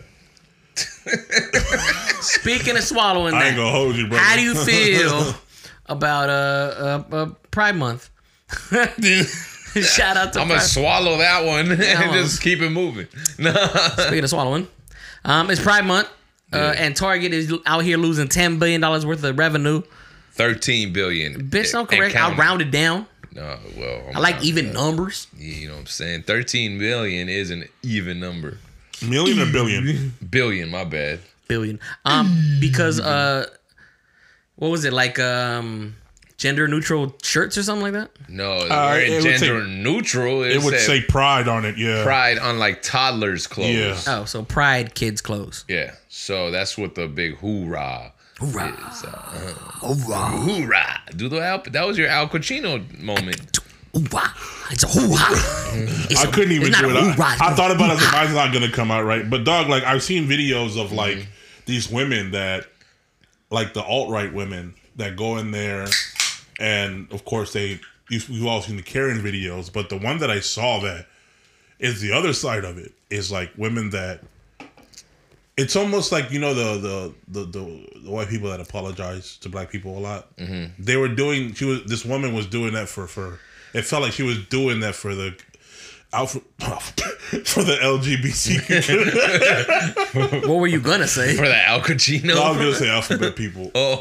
Speaking of swallowing I that, ain't gonna hold you, brother. how do you feel about uh, uh, uh Pride Month? Shout out to I'm gonna Pride. swallow that one and Yeah, just keep it moving. No. Speaking of swallowing, um, it's Pride Month, uh, Yeah. and Target is out here losing ten billion dollars worth of revenue. Thirteen billion. Bitch, don't and correct. I'll counting. round it down. No, well, I'm I like down even for that. numbers. Yeah, you know what I'm saying? thirteen million is an even number. Million or billion? Billion, my bad. Billion. Um, because uh, what was it like? Um, gender neutral shirts or something like that. No, Uh, we're it would gender say- neutral. It would said say pride on it. Yeah. pride on like toddlers' clothes. Yeah. Oh, so Pride kids clothes. Yeah. So that's what the big hoorah Hoorah! is. Uh, Hoorah! hoorah. Do the Al, that was your Al Pacino moment. Hoorah! It's a hoorah. It's I a- couldn't even it's do not it. a I, hoorah, I it's thought a about it. I was like, hoorah. mine's not gonna come out right. But dog, like I've seen videos of like these women that, like the alt right women that go in there, and of course they you've all seen the Karen videos, but the one that I saw that is the other side of it is like women that. It's almost like, you know, the the the, the, the white people that apologize to black people a lot. Mm-hmm. They were doing. She was. This woman was doing that for for. It felt like she was doing that for the. Alpha, for the L G B T Q. What were you gonna say? For the Al Pacino. No, I was gonna say alphabet people. Oh.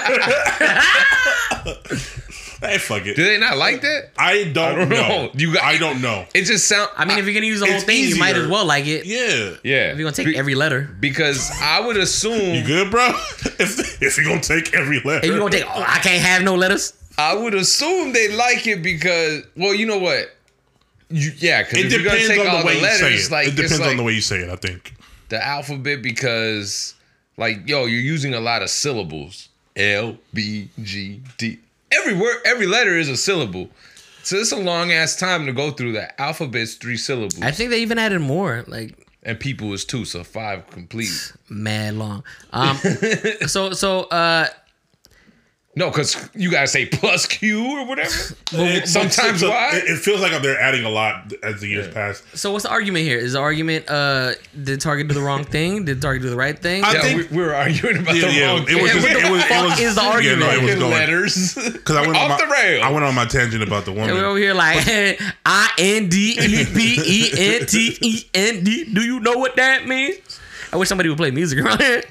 Hey, fuck it. Do they not like that? I don't, I don't know. know. You got- I don't know. It just sound. I mean, if you're gonna use the whole It's thing, you might easier. as well like it. Yeah. yeah. If you're gonna take Be- every letter, because I would assume You good, bro? If if you're gonna take every letter, and you're gonna take, oh, I can't have no letters. I would assume they like it because, well, you know what? You, yeah, because it if you're gonna depends take on all the way the you say letters, it. like It depends it's like on the way you say it. I think. the alphabet, because like yo, you're using a lot of syllables. L, B, G, D. Every word, every letter is a syllable. So it's a long ass time to go through the alphabet's three syllables. I think they even added more, like and people is two, so five complete. mad long. Um, so so uh, No, because you gotta say plus Q or whatever. It- Sometimes so- why? It, it feels like they're adding a lot as the years pass. so what's the argument here? Is the argument uh, did Target do the wrong thing? Did Target do the right thing? I yeah, think- we, we were arguing about Yeah, the yeah. wrong It thing. was just. What the It was. It fuck was. is the Yeah, no, argument? it was Fucking going. letters. Because I went on Off my, the rails. I went on my tangent about the And we're woman. over here like I N D E P E N T E N D. Do you know what that means? I wish somebody would play music around here.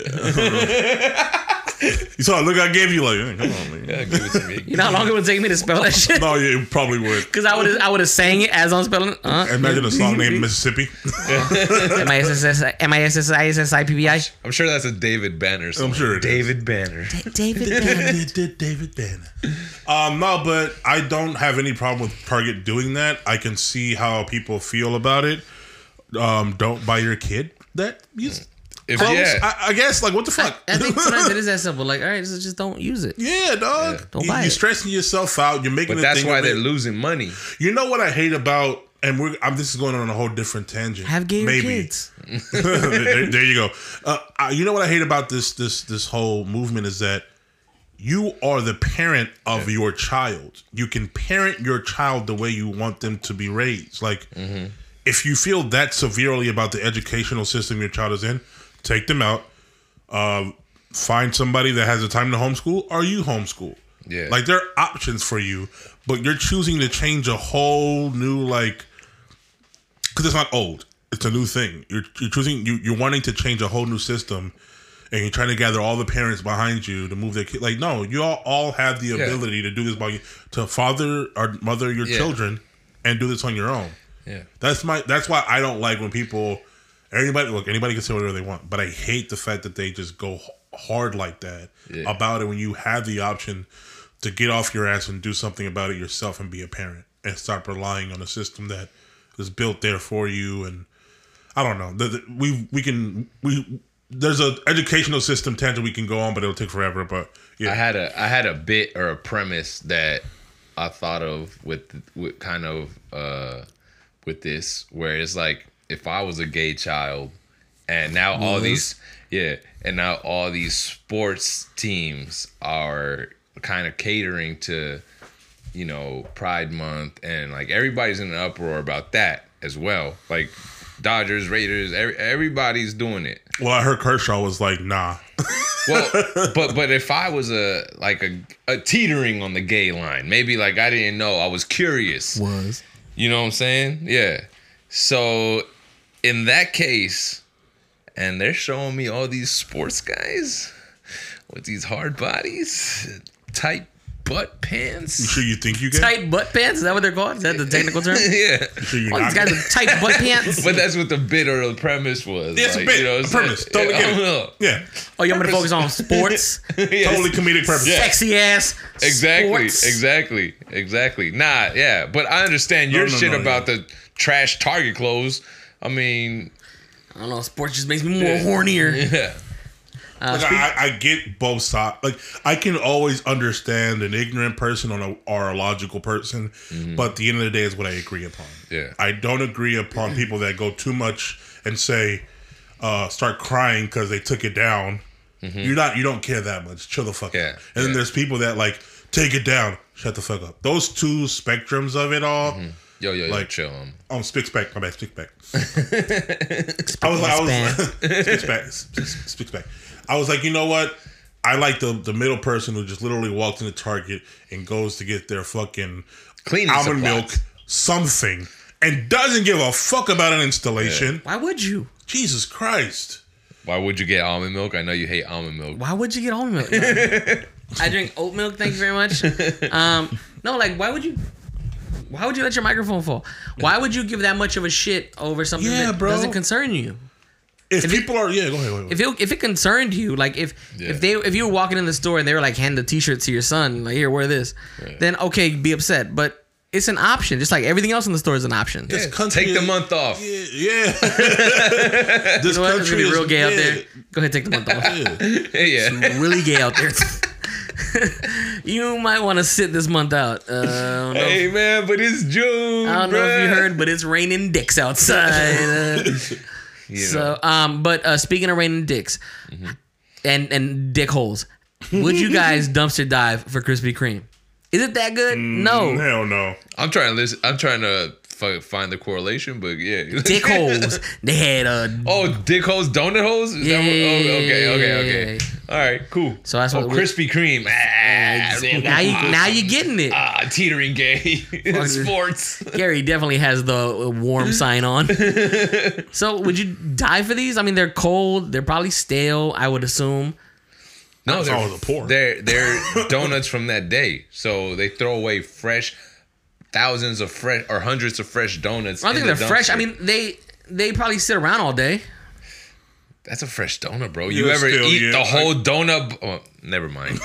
Right? You saw the look I gave you, like, hey, come on, man. Yeah, give it to me. You know how long it would take me to spell that shit? No, yeah, it probably would. Because I would I would have sang it as I'm spelling it. Uh, Imagine a song named Mississippi. M I S S S M I S S I S S I P P I. I'm sure that's a David Banner song. I'm sure it is. David Banner. David David, David Banner. Um, no, but I don't have any problem with Target doing that. I can see how people feel about it. Um, don't buy your kid that music. If Clothes? yeah, I, I guess, like, what the fuck? I think sometimes it is that simple. Like, all right, so just don't use it. Yeah, dog. Don't you, buy you're it. stressing yourself out. You're making but a that's thing why of they're it. losing money. You know what I hate about, and we're I'm, this is going on a whole different tangent. Have gayer Maybe. kids. there, there you go. Uh, uh, you know what I hate about this this this whole movement is that you are the parent of your child. You can parent your child the way you want them to be raised. Like, Mm-hmm. if you feel that severely about the educational system your child is in, take them out. Uh, find somebody that has the time to homeschool, or you homeschool. Yeah. Like, there are options for you, but you're choosing to change a whole new, like, because it's not old. It's a new thing. You're, you're choosing, you, you're wanting to change a whole new system, and you're trying to gather all the parents behind you to move their kid. Like, no, you all, all have the Yeah. ability to do this by you, to father or mother your Yeah. children and do this on your own. Yeah. That's my. That's why I don't like when people. Anybody look. Anybody can say whatever they want, but I hate the fact that they just go h- hard like that Yeah. about it when you have the option to get off your ass and do something about it yourself and be a parent and stop relying on a system that is built there for you. And I don't know. The, the, we we can we there's a educational system tangent we can go on, but it'll take forever. But yeah, I had a I had a bit or a premise that I thought of with with kind of uh with this, where it's like, if I was a gay child and now all these yeah and now all these sports teams are kind of catering to, you know, Pride Month, and like everybody's in an uproar about that as well, like Dodgers, Raiders, every, everybody's doing it. well, I heard Kershaw was like, nah. Well, but but if I was a like a, a teetering on the gay line, maybe like I didn't know, I was curious. Was. You know what I'm saying? Yeah. So in that case, and they're showing me all these sports guys with these hard bodies, tight butt pants. You sure you think you get? Tight butt pants? Is that what they're called? Is that the technical term? Yeah. You sure you're Oh, not these guys getting- are tight butt pants. But that's what the bit or the premise was. Yeah, it's like, a bit. You know what a I'm premise. saying? Totally Yeah, get I it. don't know. Yeah. Oh, you want me to focus on sports? Yes. Totally comedic purpose. Yeah. Sexy ass Exactly, sports. exactly, exactly. Nah, yeah, but I understand your No, no, shit no, about yeah. the trash Target clothes. I mean, I don't know. Sports just makes me more hornier. yeah, Uh, Like, speak- I, I get both sides. Like, I can always understand an ignorant person or a, or a logical person, but at the end of the day, is what I agree upon. Yeah. I don't agree upon people that go too much and say, uh, start crying because they took it down. You're not. You don't care that much. Chill the fuck Yeah, out. And then yeah. there's people that like take it down. Shut the fuck up. Those two spectrums of it all. yo, yo, yo, Like- chill. Um, Oh, spick spec. My bad. Spick spec. I was like, I was spick spec. Spick spec. I was like, you know what? I like the the middle person who just literally walks into Target and goes to get their fucking Cleaning almond supplies. milk something and doesn't give a fuck about an installation. Why would you? Jesus Christ. Why would you get almond milk? I know you hate almond milk. Why would you get almond milk? I drink oat milk. Thank you very much. Um, no, like, why would you? Why would you let your microphone fall? Why would you give that much of a shit over something Yeah, that bro. doesn't concern you? If, If people are yeah, go ahead. Go ahead. If it if it concerned you, like if Yeah. if they if you were walking in the store and they were like hand the T-shirt to your son, like here wear this, then okay, be upset. But it's an option, just like everything else in the store is an option. This Yeah, country take the is- month off. Yeah. yeah. this You know what? It's country gonna be is real gay out yeah, there. Go ahead, take the month off. yeah. Yeah. Really gay out there. You might want to sit this month out. Uh, I don't know if- Hey man, but it's June. I don't know if you bruh. heard, but it's raining dicks outside. Uh, You so, know. um, but uh, speaking of raining dicks and and dick holes, would you guys dumpster dive for Krispy Kreme? Is it that good? no. Hell no. I'm trying to listen. I'm trying to f- find the correlation, but yeah. Dick holes. They had uh, Oh, dick holes, donut holes? Is Yeah, that what, yeah, oh, yeah, okay, yeah, okay, yeah, okay. yeah. All right, cool. So that's oh, what we- Krispy Kreme. Ah, now you now you're getting it. ah, teetering gay. Sports. Gary definitely has the warm sign on. So would you die for these? I mean, they're cold. They're probably stale, I would assume. No, That's they're, always a porn. they're they're donuts from that day. So they throw away fresh, thousands of fresh or hundreds of fresh donuts. I don't in think the they're fresh. I dumpster. mean, they they probably sit around all day. That's a fresh donut, bro. You Yeah, ever still, eat yeah. the whole donut? b- Oh, never mind.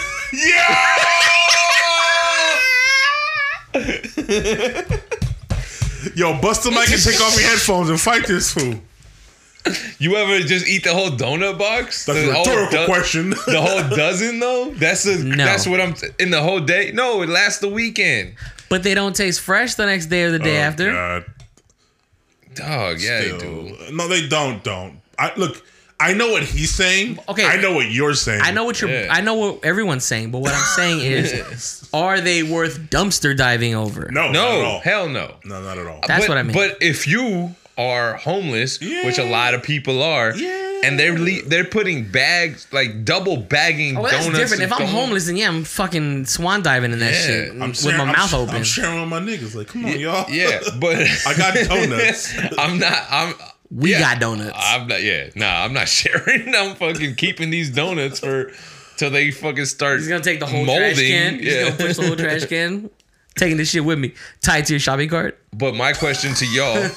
Yo, bust the mic and take off your headphones and fight this fool. You ever just eat the whole donut box? That's the a whole rhetorical do- question. The whole dozen though? That's a No. that's what I'm in the whole day. No, it lasts the weekend. But they don't taste fresh the next day or the day Oh, after. God. Dog, yeah, Still. they do. No, they don't. Don't. I look. I know what he's saying. Okay. I know what you're saying. I know what you're. Yeah. I know what everyone's saying, but what I'm saying is, are they worth dumpster diving over? No. Not at No, all. hell no. No, not at all. That's but, what I mean. But if you are homeless, which a Yeah. lot of people are, Yeah. and they're le- they're putting bags like double bagging Oh, that's donuts. different. and If I'm donuts- homeless, then yeah, I'm fucking swan diving in that Yeah. shit I'm with sharing, my I'm mouth sh- open. I'm sharing with my niggas. Like, come on, y'all. Yeah, but I got donuts. I'm not. I'm. we yeah, got donuts. I'm not. Yeah, nah. I'm not sharing. I'm fucking keeping these donuts for till they fucking start. He's gonna take the whole molding. trash can. He's Yeah. gonna push the whole trash can. Taking this shit with me, tied to your shopping cart. But my question to y'all: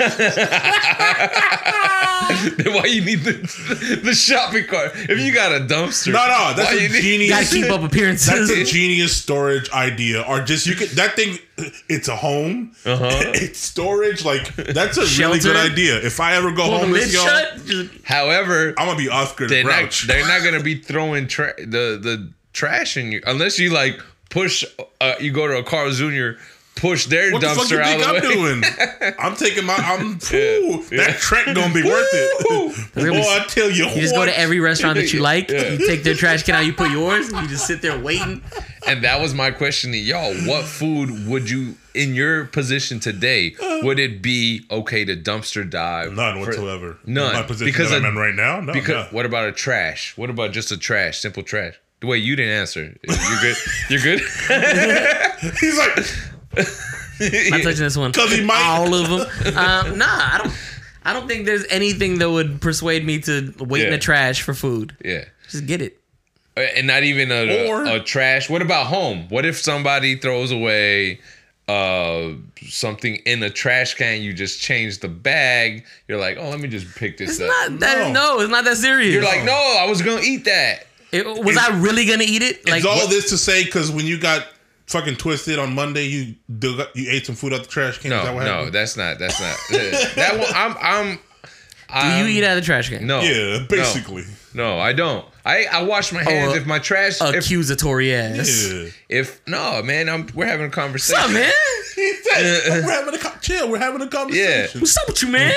then why you need the the shopping cart if you got a dumpster? No, no, that's why a you need- genius. Gotta keep up appearances. That's a genius storage idea, or just you could that thing. It's a home. Uh-huh. It's storage. Like that's a really Shelter. good idea. If I ever go Pull the lid homeless, y'all, shut. Just- However, I'm gonna be Oscar the they're not. Grouch. They're not gonna be throwing tra- the the trash in you unless you like push. Uh, you go to a Carl Junior Push their What the fuck you dumpster out think of I'm the way. doing? I'm taking my. I'm. Whew, That trek gonna be worth it. gonna Boy, be- I tell you, You just go what. to every restaurant that you like. Yeah. You take their trash can out. You put yours. And you just sit there waiting. And that was my question to y'all. What food would you, in your position today, would it be okay to dumpster dive? None for- whatsoever. None. My position Because that I'm a- in right now. No. Because no. what about a trash? What about just a trash, simple trash? The way you didn't answer. You're good. You're good. He's like, I'm not touching this one. 'Cause he might. All of them. Um, nah, I don't. I don't think there's anything that would persuade me to wait in Yeah. the trash for food. Yeah. Just get it. And not even a, Or- a, a trash. What about home? What if somebody throws away uh, something in a trash can? You just change the bag. You're like, oh, let me just pick this It's up. not that. No. No, it's not that serious. You're like, no, I was gonna eat that. It- was I really gonna eat it? Like, It's all what- this to say because when you got fucking twisted on Monday, you dug, you ate some food out the trash can. Is that No, what no, happened? that's not. That's not. that one. I'm. I'm. do I'm you eat out of the trash can? No. Yeah, basically. No, I don't. I, I wash my hands Oh, if my trash. If, Accusatory ass. Yeah. if no, man, I'm. We're having a conversation. What's up, man? He said, we're having a co- chill. We're having a conversation. What's up with you, man?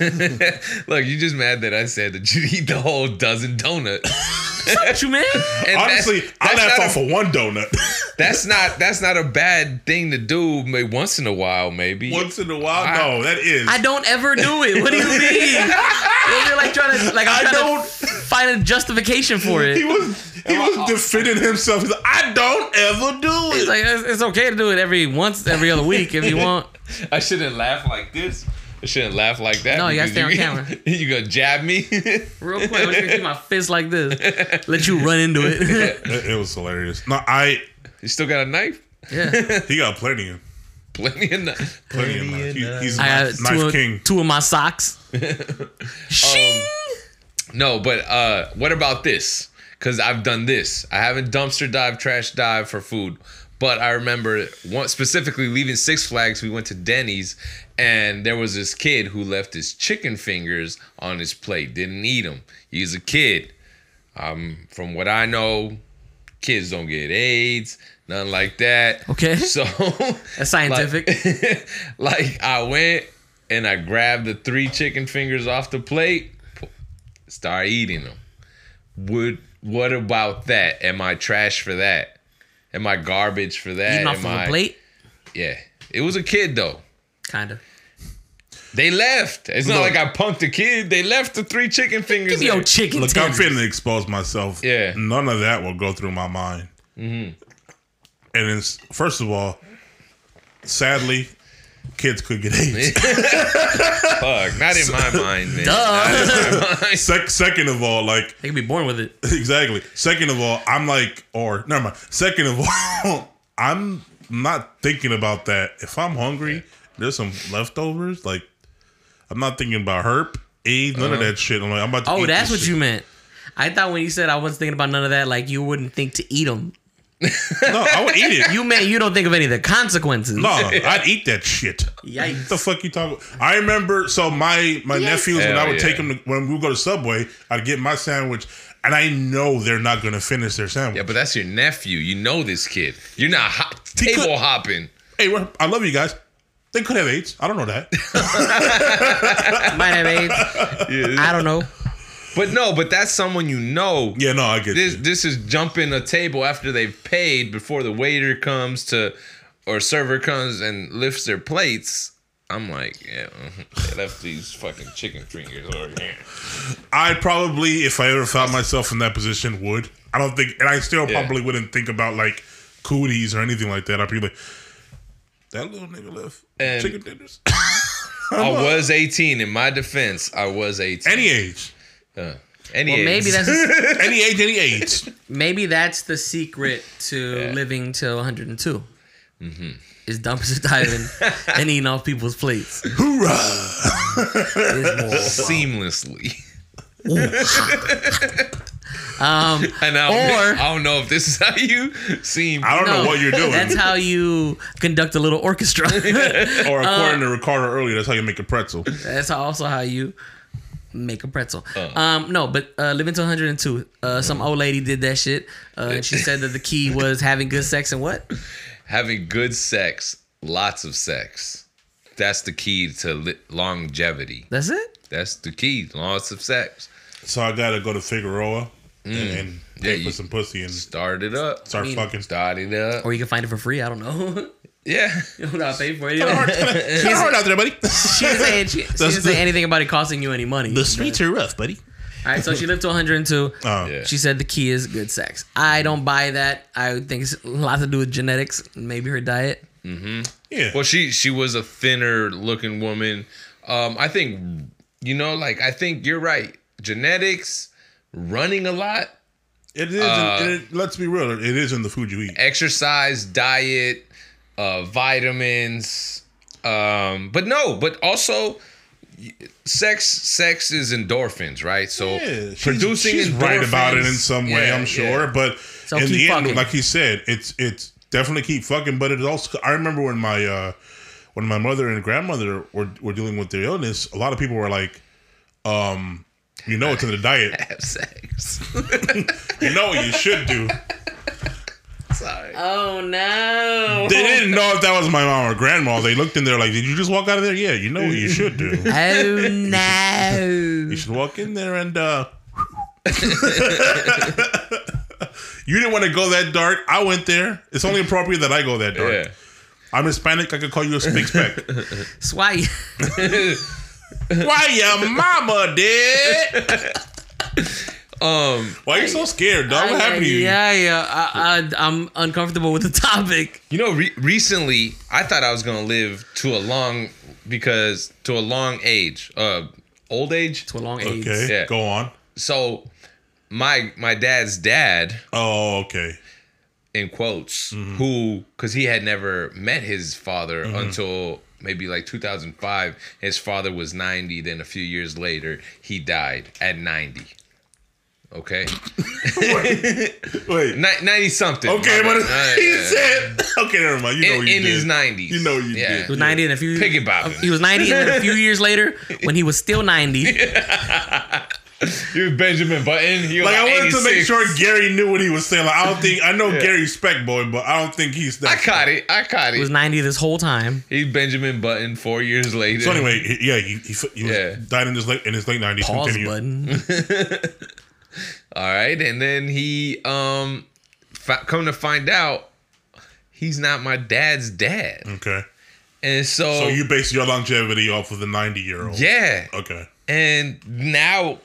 Look, you just mad that I said that you eat the whole dozen donuts. What's up with you, man? And Honestly, that's, I that's laughed not off a, of one donut. That's not. That's not a bad thing to do. Maybe once in a while, maybe. Once in a while, I- no, that is. I don't ever do it. What do you mean? You're like trying to like I'm I trying don't- to find a justification for it. He was he was defending himself. He's like, I don't ever do It's it. like it's, it's okay to do it every once, every other week if you want. I shouldn't laugh like this. I shouldn't laugh like that. No, you gotta because stay on camera. You gonna jab me? Real quick, I'm just gonna keep my fist like this. Let you run into it. it. It was hilarious. No, I You still got a knife? Yeah. he got plenty of Plenty of knife. plenty of knives. He, he's a I got knife, two, knife of, king. two of my socks. Shing! No, but uh, what about this? Because I've done this. I haven't dumpster dive, trash dive for food. But I remember one, specifically leaving Six Flags, we went to Denny's, and there was this kid who left his chicken fingers on his plate. Didn't eat them. He's a kid. Um, from what I know, kids don't get AIDS, nothing like that. Okay. So That's scientific. Like, like I went and I grabbed the three chicken fingers off the plate, start eating them. Would what about that? Am I trash for that? Am I garbage for that? Eating off Am of I, a plate? Yeah. It was a kid though. Kind of. They left. It's not Look. like I punked a kid. They left the three chicken fingers. Give me your there. chicken Look, I'm tenders. finna expose myself. Yeah. None of that will go through my mind. Mm-hmm. And it's first of all, sadly, kids could get AIDS. Fuck. Not in my mind, man. Duh. Not in my mind. Sec- second of all, like They can be born with it. exactly. Second of all, I'm like, or never mind. Second of all, I'm not thinking about that. If I'm hungry, there's some leftovers. Like, I'm not thinking about herp, AIDS, none of that shit. I'm like, I'm about to. Oh, eat that's this what shit. you meant. I thought when you said I wasn't thinking about none of that, like you wouldn't think to eat them. No, I would eat it. You meant you don't think of any of the consequences. No, I'd eat that shit. Yikes. What the fuck you talking about? I remember, so my my nephews, when Hell I would yeah. take them, to, when we would go to Subway, I'd get my sandwich, and I know they're not going to finish their sandwich. Yeah, but that's your nephew. You know this kid. You're not ho- He table could- hopping. Hey, we're- I love you guys. They could have AIDS. I don't know that. Might have AIDS. I don't know. But no, but that's someone you know. Yeah, no, I get This you. this is jumping a table after they've paid before the waiter comes to or server comes and lifts their plates. I'm like, yeah, mhm. They left these fucking chicken fingers over here. I probably, if I ever found myself in that position, would. I don't think, and I still Yeah. probably wouldn't think about like cooties or anything like that. I'd be like, that little nigga left And- chicken dinners. I was eighteen. In my defense, I was eighteen. Any age, Uh, any Well, age. maybe that's any age, any age. maybe that's the secret to Yeah. living till one hundred two. Mm-hmm. Is dumpster diving and eating off people's plates. Hoorah! It's seamlessly. Um, And I Or- don't, I don't know if this is how you seem. I don't know no, what you're doing. That's how you conduct a little orchestra. or according to Ricardo earlier, that's how you make a pretzel. That's how, also how you make a pretzel. Uh. Um, no, but uh, living to one hundred two. Uh, some old lady did that shit. Uh, and she said that the key was having good sex and what? Having good sex, lots of sex. That's the key to li- longevity. That's it. That's the key. Lots of sex. So I gotta go to Figueroa and, and Yeah, pay you- for some pussy and Start it up. start I mean- fucking. Start it up. Or you can find it for free. I don't know. Yeah. You don't gotta pay for it. It's kinda hard out there, buddy. She didn't say, she, she didn't say anything about it costing you any money. The streets are rough, buddy. All right, so she lived to one hundred two. Oh, Yeah. She said the key is good sex. I don't buy that. I think it's a lot to do with genetics, maybe her diet. yeah. Well, she she was a thinner looking woman. Um, I think you know, like I think you're right. Genetics, running a lot. It is. Uh, in, it, let's be real. It is in the food you eat. Exercise, diet, uh, vitamins. Um, but no, but also sex. Sex is endorphins, right? So Yeah, she's, producing she's endorphins, right about it in some way, yeah, I'm sure. yeah. But So in keep the end, fucking. like he said, it's it's definitely keep fucking. But it also, I remember when my uh, when my mother and grandmother were were dealing with their illness, a lot of people were like, um, you know, it's in the diet. Have sex. You know what you should do. Sorry. Oh no. They didn't know if that was my mom or grandma. They looked in there like, did you just walk out of there? Yeah, you know what you should do. Oh no. You should walk in there and uh you didn't want to go that dark. I went there. It's only appropriate that I go that dark. Yeah. I'm Hispanic. I could call you a spick speck. That's why. Why your mama dead? Um, Why are you so scared, dog? What happened to you? Yeah, yeah. I, I, I'm uncomfortable with the topic. you know, re- recently I thought I was gonna live to a long because to a long age, uh, old age. To a long age. Okay, Yeah. go on. So my my dad's dad, Oh, okay. in quotes, Mm-hmm. who because he had never met his father until maybe like two thousand five. His father was ninety. Then a few years later, he died at ninety. Okay, Wait. ninety something. Okay, my but bad. Uh, he yeah. said. Okay, never mind. You know in, what you in did. his nineties. You know you yeah. did. He was ninety and a few. Piggy bopping. He was ninety and then a few years later, when he was still ninety. He was Benjamin Button. He was Like, I wanted to make eighty-six. sure Gary knew what he was saying. Like, I don't think I know Gary's spec boy, but I don't think he's that. I caught it. I caught He was it. ninety this whole time. He's Benjamin Button four years later. So anyway, he, yeah, he, he, he was Yeah. died in his late in his late nineties. Pause Continue. button. All right, and then he um, fi- come to find out, he's not my dad's dad, Okay, and so, so you base your longevity off of the ninety year old. yeah, Okay. and now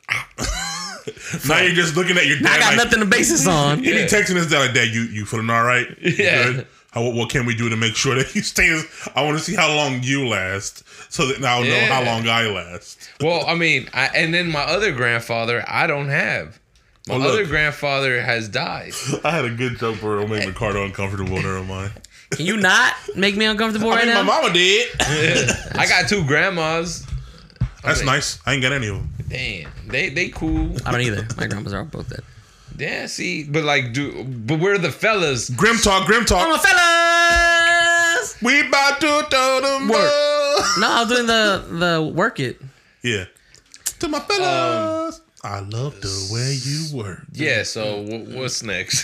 Now you're just looking at your dad. I got like, nothing to base this on. And he texting his dad like, "Dad, you you feeling all right? You Yeah. good? How, what can we do to make sure that you stay? As, I want to see how long you last, so that I'll know Yeah. how long I last." well, I mean, I, and then my other grandfather, I don't have. My Oh, look. other grandfather has died. I had a good joke for it'll make Ricardo uncomfortable. Never mind. Can you not make me uncomfortable I right mean, now? my mama did. I got two grandmas. That's nice. I ain't got any of them. Damn, they they cool. I don't either. My grandmas are both dead. Yeah, see, but like, do but we're the fellas. Grim talk, grim talk. Oh, fellas! We about to throw them Work. balls. No, I was doing the the work it. Yeah. To my fellas. I love the way you work. Yeah. So w- what's next?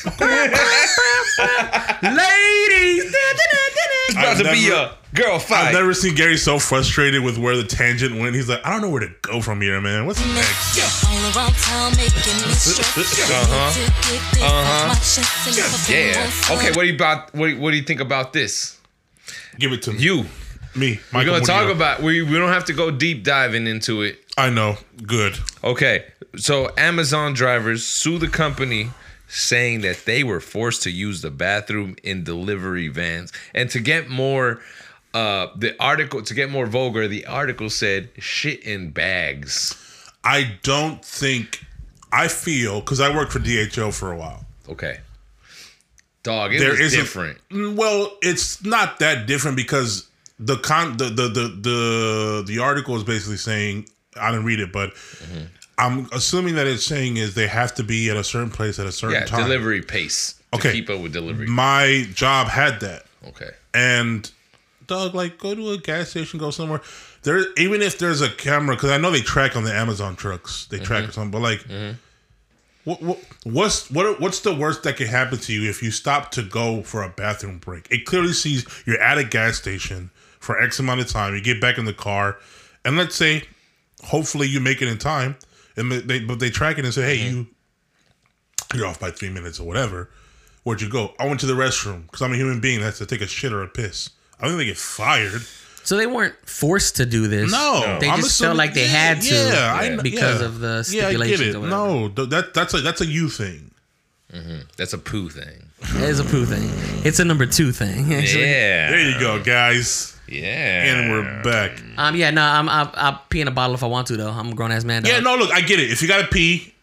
Ladies! It's about I've to be never- a girl fight. I've never seen Gary so frustrated with where the tangent went. He's like, I don't know where to go from here, man. What's next? All around town making me stress. Uh-huh. Uh-huh. Yeah. Okay. What do you about? What, do- what do you think about this? Give it to me. You. Me. We're Michael gonna talk Murillo. about. We we don't have to go deep diving into it. I know. Good. Okay. So Amazon drivers sue the company, saying that they were forced to use the bathroom in delivery vans. And to get more, uh, the article to get more vulgar, the article said shit in bags. I don't think, I feel, because I worked for D H L for a while. Okay. Dog, it There was isn't- different. Well, it's not that different because the con the the the the, the article is basically saying, I didn't read it, but Mm-hmm. I'm assuming that it's saying is they have to be at a certain place at a certain Yeah, time. delivery pace. To Okay. keep up with delivery. My job had that. Okay. And dog, like, go to a gas station, go somewhere. There, even if there's a camera, because I know they track on the Amazon trucks, they track Mm-hmm. or something. But like, what, what, what's what, what's the worst that could happen to you if you stop to go for a bathroom break? It clearly sees you're at a gas station for X amount of time. You get back in the car, and let's say, hopefully, you make it in time. And they, but they track it and say, hey, Mm-hmm. you, you're off by three minutes or whatever. Where'd you go? I went to the restroom because I'm a human being that has to take a shit or a piss. I don't think they get fired. So they weren't forced to do this. No, They I'm just assuming- felt like they yeah, had to. yeah, I kn- because yeah. of the Yeah, I stipulations get it. or whatever. No, th- that that's a that's a you thing. That's a poo thing. It is a poo thing. It's a number two thing. Actually. Yeah. There you go, guys. Yeah. And we're back. Um. Yeah. No. I'm. I, I'll pee in a bottle if I want to though. I'm a grown ass man. Dog. Yeah, no, look, I get it. If you gotta pee,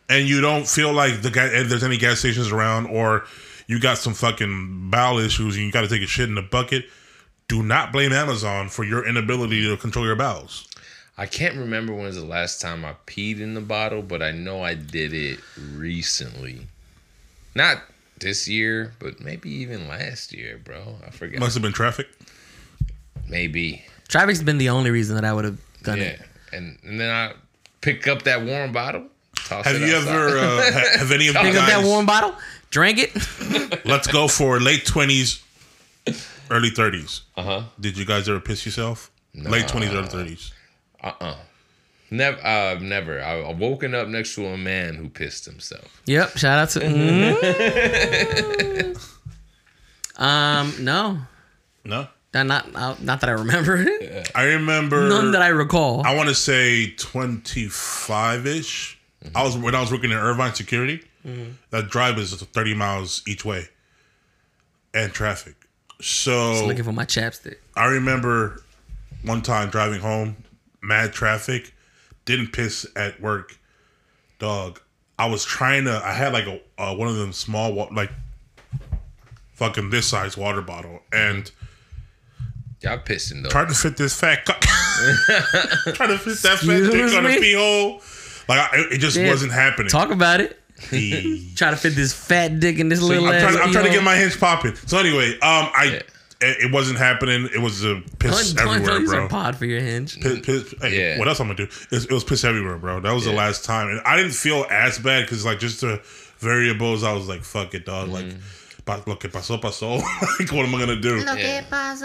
and you don't feel like the guy, if there's any gas stations around, or you got some fucking bowel issues and you got to take a shit in a bucket, do not blame Amazon for your inability to control your bowels. I can't remember when was the last time I peed in the bottle, but I know I did it recently. Not this year, but maybe even last year, bro. I forget. Must have been traffic. Maybe. Traffic's been the only reason that I would have done Yeah. it. And and then I pick up that warm bottle. Toss Have it you outside. ever, uh, ha- have any of you Pick up that guys, warm bottle, drank it. let's go for late twenties, early thirties. Uh-huh. Did you guys ever piss yourself? Late twenties, early thirties. Uh-uh. Never. Uh, never. I, I've woken up next to a man who pissed himself. Yep. Shout out to. Mm. um. No. No? Not not not that I remember. I remember. None that I recall. I want to say twenty-five-ish. I was when I was working in Irvine security. That drive is thirty miles each way, and traffic. So Just looking for my chapstick. I remember one time driving home, mad traffic, didn't piss at work. Dog, I was trying to. I had like a uh, one of them small wa- like fucking this size water bottle, and Y'all pissing though. tried to fit this fat cock. Trying to fit that fat Excuse dick on a me? pee hole. Like I, it just Yeah. wasn't happening. Talk about it. He- Try to fit this fat dick in this little I'm ass. trying, I'm trying to pee get my hinge popping. So anyway, um, I Yeah. it, it wasn't happening. It was a piss hole. Don't- don't everywhere, use a bro. pod for your hinge. Piss, piss, hey, Yeah. What else I'm gonna do? It, it was piss everywhere, bro. That was the Yeah. last time, and I didn't feel as bad because like just the variables. I was like, fuck it, dog. Like, Mm-hmm. pa- lo que pasó, pasó. Like, what am I gonna do? Yeah.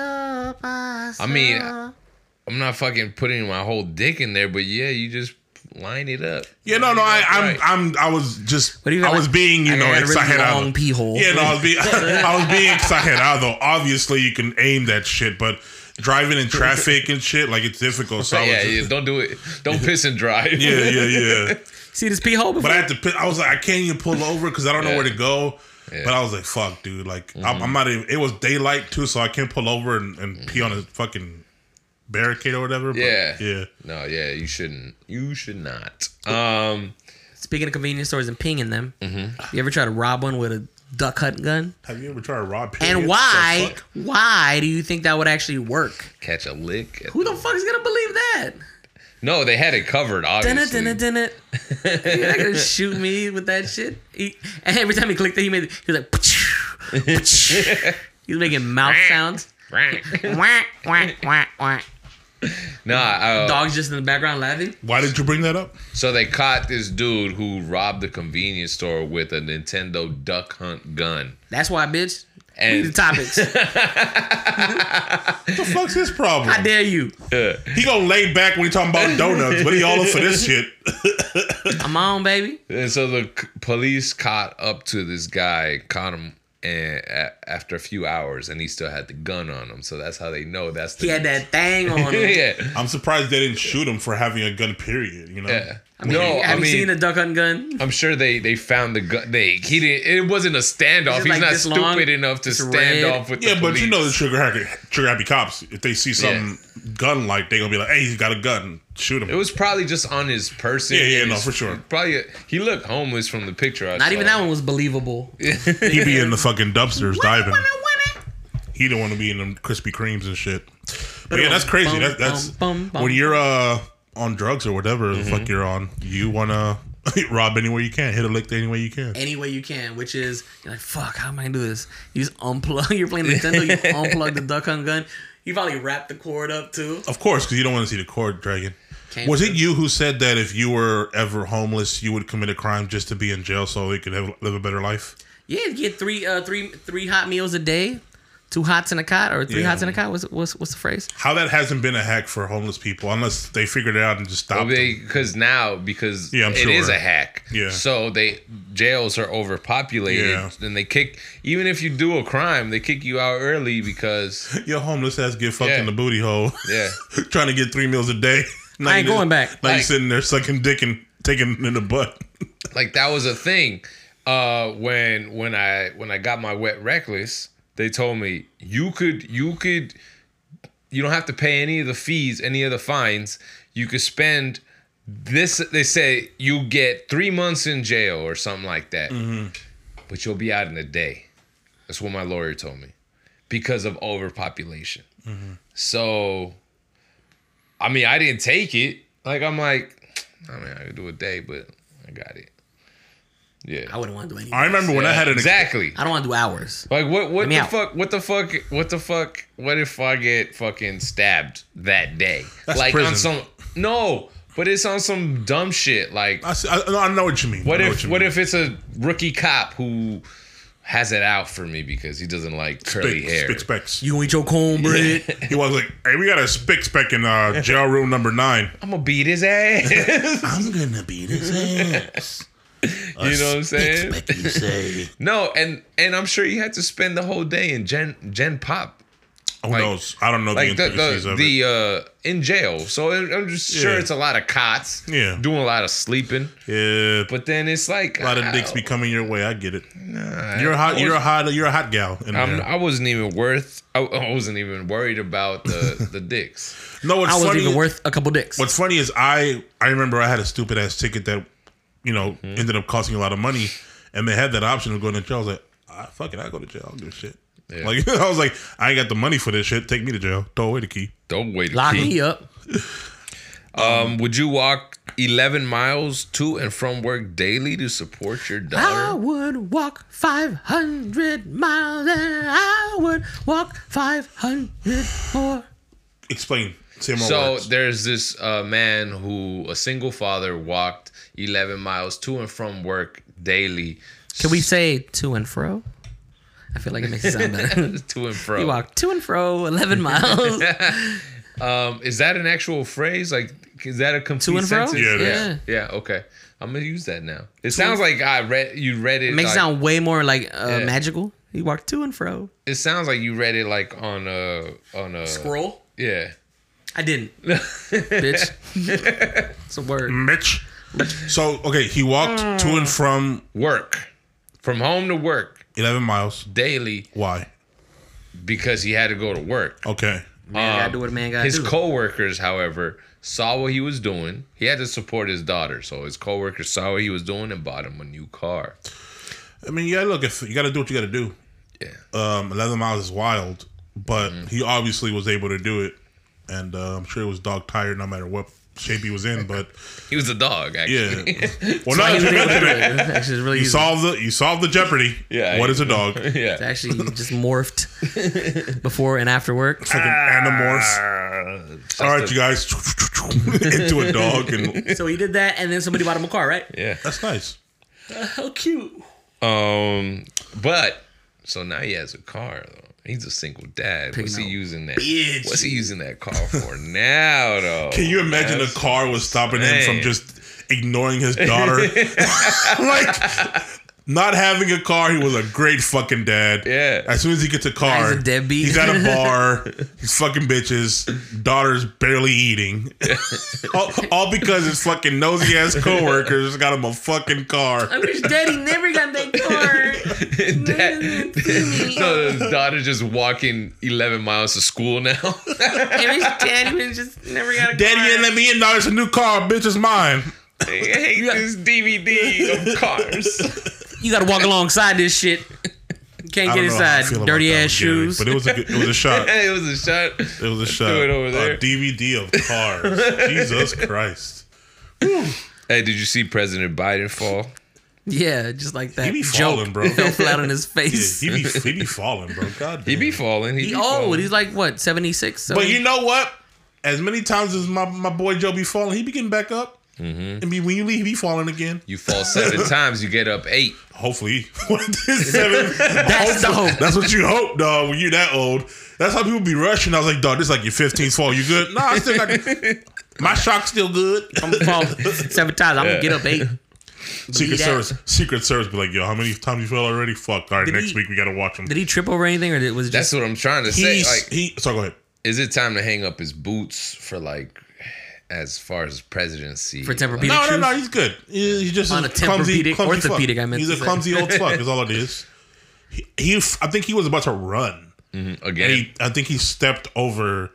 I mean, I'm not fucking putting my whole dick in there, but yeah, you just line it up. Yeah, no, no. I, I'm, Right. I'm, I was just, What do you I feel was like? being, you I know, got a really exagerado. long pee hole. Yeah, no, I was being, I was being exagerado. Obviously, you can aim that shit, but driving in traffic and shit, like it's difficult. So I was yeah, just- yeah, don't do it. Don't piss and drive. yeah, yeah, yeah. See this pee hole before? But I had to. Piss, I was like, I can't even pull over because I don't know Yeah. where to go. Yeah. But I was like, fuck, dude. Like, Mm-hmm. I'm, I'm not even. It was daylight too, so I can't pull over and, and pee on a fucking barricade or whatever. But Yeah. yeah. No, yeah, you shouldn't. You should not. Um, Speaking of convenience stores and pinging them, Mm-hmm. you ever try to rob one with a duck hunt gun? Have you ever tried to rob? And periods? why? The fuck? Why do you think that would actually work? catch a lick. Who the fuck is gonna believe that? No, they had it covered. Dun it, Obviously. dun it, dun it. You're not gonna shoot me with that shit. He, and every time he clicked it, he made he was like, he was making mouth sounds. Whack, whack, whack, whack. Nah, uh, Dogs just in the background laughing. Why did you bring that up? so they caught this dude who robbed the convenience store with a Nintendo Duck Hunt gun. That's why, bitch. And- Read the topics. What the fuck's his problem? How dare you? He gonna lay back when he talking about donuts, but he all up for this shit. I'm on, baby. And so the c- police caught up to this guy, caught him and a- after a few hours, and he still had the gun on him. So that's how they know that's the He had that thing on him. yeah, I'm surprised they didn't shoot him for having a gun. Period. You know. yeah. I mean, no, have I you mean, seen the duck hunting gun? I'm sure they they found the gun. They he didn't. It wasn't a standoff. Is it He's like not this stupid long? enough to It's stand red? off with. Yeah, the but you know the police. trigger happy, trigger happy cops. If they see some gun like, they gonna be like, "Hey, he's got a gun. Shoot him." It was probably just on his person. Yeah, yeah, and no, his- for sure. Probably he looked homeless from the picture I Not saw. even that one was believable. He be in the fucking dumpsters diving. He don't want to be in them Krispy Kremes and shit. But yeah, that's crazy. That, that's Bum, bum, bum. when you're uh on drugs or whatever the fuck you're on. You wanna rob anywhere you can, hit a lick any way you can. Any way you can, which is you're like, fuck, how am I gonna do this? You just unplug. You're playing Nintendo. You unplug the duck hunt gun. You probably wrap the cord up too. Of course, because you don't want to see the cord dragging. Can't Was do it you who said that if you were ever homeless, you would commit a crime just to be in jail so you could have, live a better life? Yeah, you get three, uh, three, three hot meals a day, two hots in a cot, or three Yeah. hots in a cot. What's what's what's the phrase? How that hasn't been a hack for homeless people, unless they figured it out and just stopped. them. Because now, because Yeah, I'm it is sure. a hack. Yeah. So they jails are overpopulated, Yeah. and they kick. Even if you do a crime, they kick you out early because Your homeless ass get fucked Yeah. in the booty hole. yeah. Trying to get three meals a day. Now I ain't you going just- back. Now you Like- sitting there sucking dick and taking it in the butt. Like that was a thing. Uh, when when I when I got my wet reckless, they told me you could you could you don't have to pay any of the fees, any of the fines. You could spend this they say you get three months in jail or something like that, Mm-hmm. but you'll be out in a day. That's what my lawyer told me, because of overpopulation. Mm-hmm. So, I mean, I didn't take it. Like, I'm like, I mean, I could do a day, but I got it. Yeah. I wouldn't want to do anything. I remember when I had an exactly. I don't want to do hours. Like what? What me the out. fuck? What the fuck? What the fuck? What if I get fucking stabbed that day? That's like on prison. some no, but it's on some dumb shit. Like I, see- I, I know what you mean. what I know if? you What mean. if it's a rookie cop who has it out for me because he doesn't like curly Spick, hair? Spick specs. You gonna eat your cornbread? He was like, "Hey, we got a spick spec in uh, jail room number nine." I'm gonna beat his ass. I'm gonna beat his ass. You know what I'm saying? You say. No, and and I'm sure you had to spend the whole day in Gen Gen Pop. Who Like- knows? I don't know Like the the intricacies the, of it. the uh in jail, so I'm just sure Yeah. it's a lot of cots, Yeah. doing a lot of sleeping. Yeah, But then it's like a lot of dicks ow. be coming your way. I get it. You're a hot. I You're a was- hot. You're a hot gal. In I'm, there. I wasn't even worth. I, I wasn't even worried about the the dicks. No, what's I wasn't funny? even worth a couple dicks. What's funny is I I remember I had a stupid ass ticket that, you know, Mm-hmm. ended up costing a lot of money, and they had that option of going to jail. I was like, ah, fuck it, I go to jail. I don't give a shit. Yeah. Like I was like, I ain't got the money for this shit. Take me to jail. Throw away the key. Don't wait. Lock me up. Um, would you walk eleven miles to and from work daily to support your I daughter? would walk five hundred miles and I would walk five hundred more. Explain. Say more So words. there's this uh, man who, a single father, walked eleven miles to and from work daily. Can we say to and fro? I feel like it makes it sound better. to and fro? You walk to and fro eleven miles. Um, is that an actual phrase? Like, is that a complete To and fro? sentence? Yeah, it is. yeah. Yeah, okay. I'm gonna use that now. It sounds like I read you read it. It makes like, it sound way more like uh, Yeah. magical. You walk to and fro. It sounds like you read it like on a on a Scroll? Yeah. I didn't. Bitch. It's a word. Mitch. So okay, he walked to and from Work. From home to work eleven miles. daily Why? because he had to go to work. Okay. Man gotta do what a man gotta His do. coworkers, however, saw what he was doing. He had to support his daughter, so his coworkers saw what he was doing and bought him a new car. I mean, yeah. Look, if you got to do what you got to do. Yeah. Um, eleven miles is wild, but Mm-hmm. he obviously was able to do it, and uh, I'm sure it was dog tired no matter what shape he was in. But He was a dog, yeah, actually. well, Why no, he was you able to mentioned do it. it. It's actually really You easy. solved the you solved the Jeopardy. Yeah, What I- is a dog? It's yeah. actually just morphed before and after work. Fucking animorphs. All right, you guys, into a dog, and So he did that, and then somebody bought him a car, right? Yeah. that's nice. How cute. Um, but so now he has a car though. He's a single dad. What's he out using that? bitches. What's he using that car for now though? Can you imagine That's- a car was stopping him from Man. just ignoring his daughter? Like, not having a car, he was a great fucking dad. Yeah. As soon as he gets a car, He's a deadbeat. he's at a bar, he's fucking bitches, daughter's barely eating. all, all because his fucking nosy ass coworkers got him a fucking car. I wish daddy never got that car. Dad, so his daughter just walking eleven miles to school now. I wish daddy was just never got a Daddy car. didn't let me in, dog. It's a new car, bitch, it's mine. I hate this D V D of cars. You gotta walk alongside this shit. You can't I get don't know how I inside. feel about Dirty that ass one, Gary, shoes. but it was a good, it was a shot. it was a shot. It was a shot. Do it over there. A D V D of cars. Jesus Christ. Hey, did you see President Biden fall? Yeah, just like that. He be joke falling, bro. fell flat on his Yeah, face. he be he be falling, bro. God damn. He be falling. He, He be old. falling. He's like what, seventy-six? But you know what? As many times as my, my boy Joe be falling, he be getting back up. Mm-hmm. And be, when you leave, he be falling again. You fall seven times, you get up eight. Hopefully, one of these seven. That's the hope. That's what you hope, dog. When you're that old, that's how people be rushing. I was like, dog, this is like your fifteenth fall. You good? Nah, I still got my shock's still good. I'm gonna fall seven times. I'm gonna get up eight. Secret that. Service, Secret Service, be like, yo, how many times you fell already? Fuck. All right, Did next he- week we gotta watch him. Did he trip over anything, or did, was it That's just? what I'm trying to say. He's Like, he. So go ahead. is it time to hang up his boots for like, as far as presidency? For Tempur-Pedic? No, no, shoes? no. He's good. He, he's just On a a clumsy, Tempur-Pedic, clumsy orthopedic, fuck. I meant He's to a say. clumsy old fuck. Is all it is. He, he, I think he was about to run, Again, and he, I think he stepped over.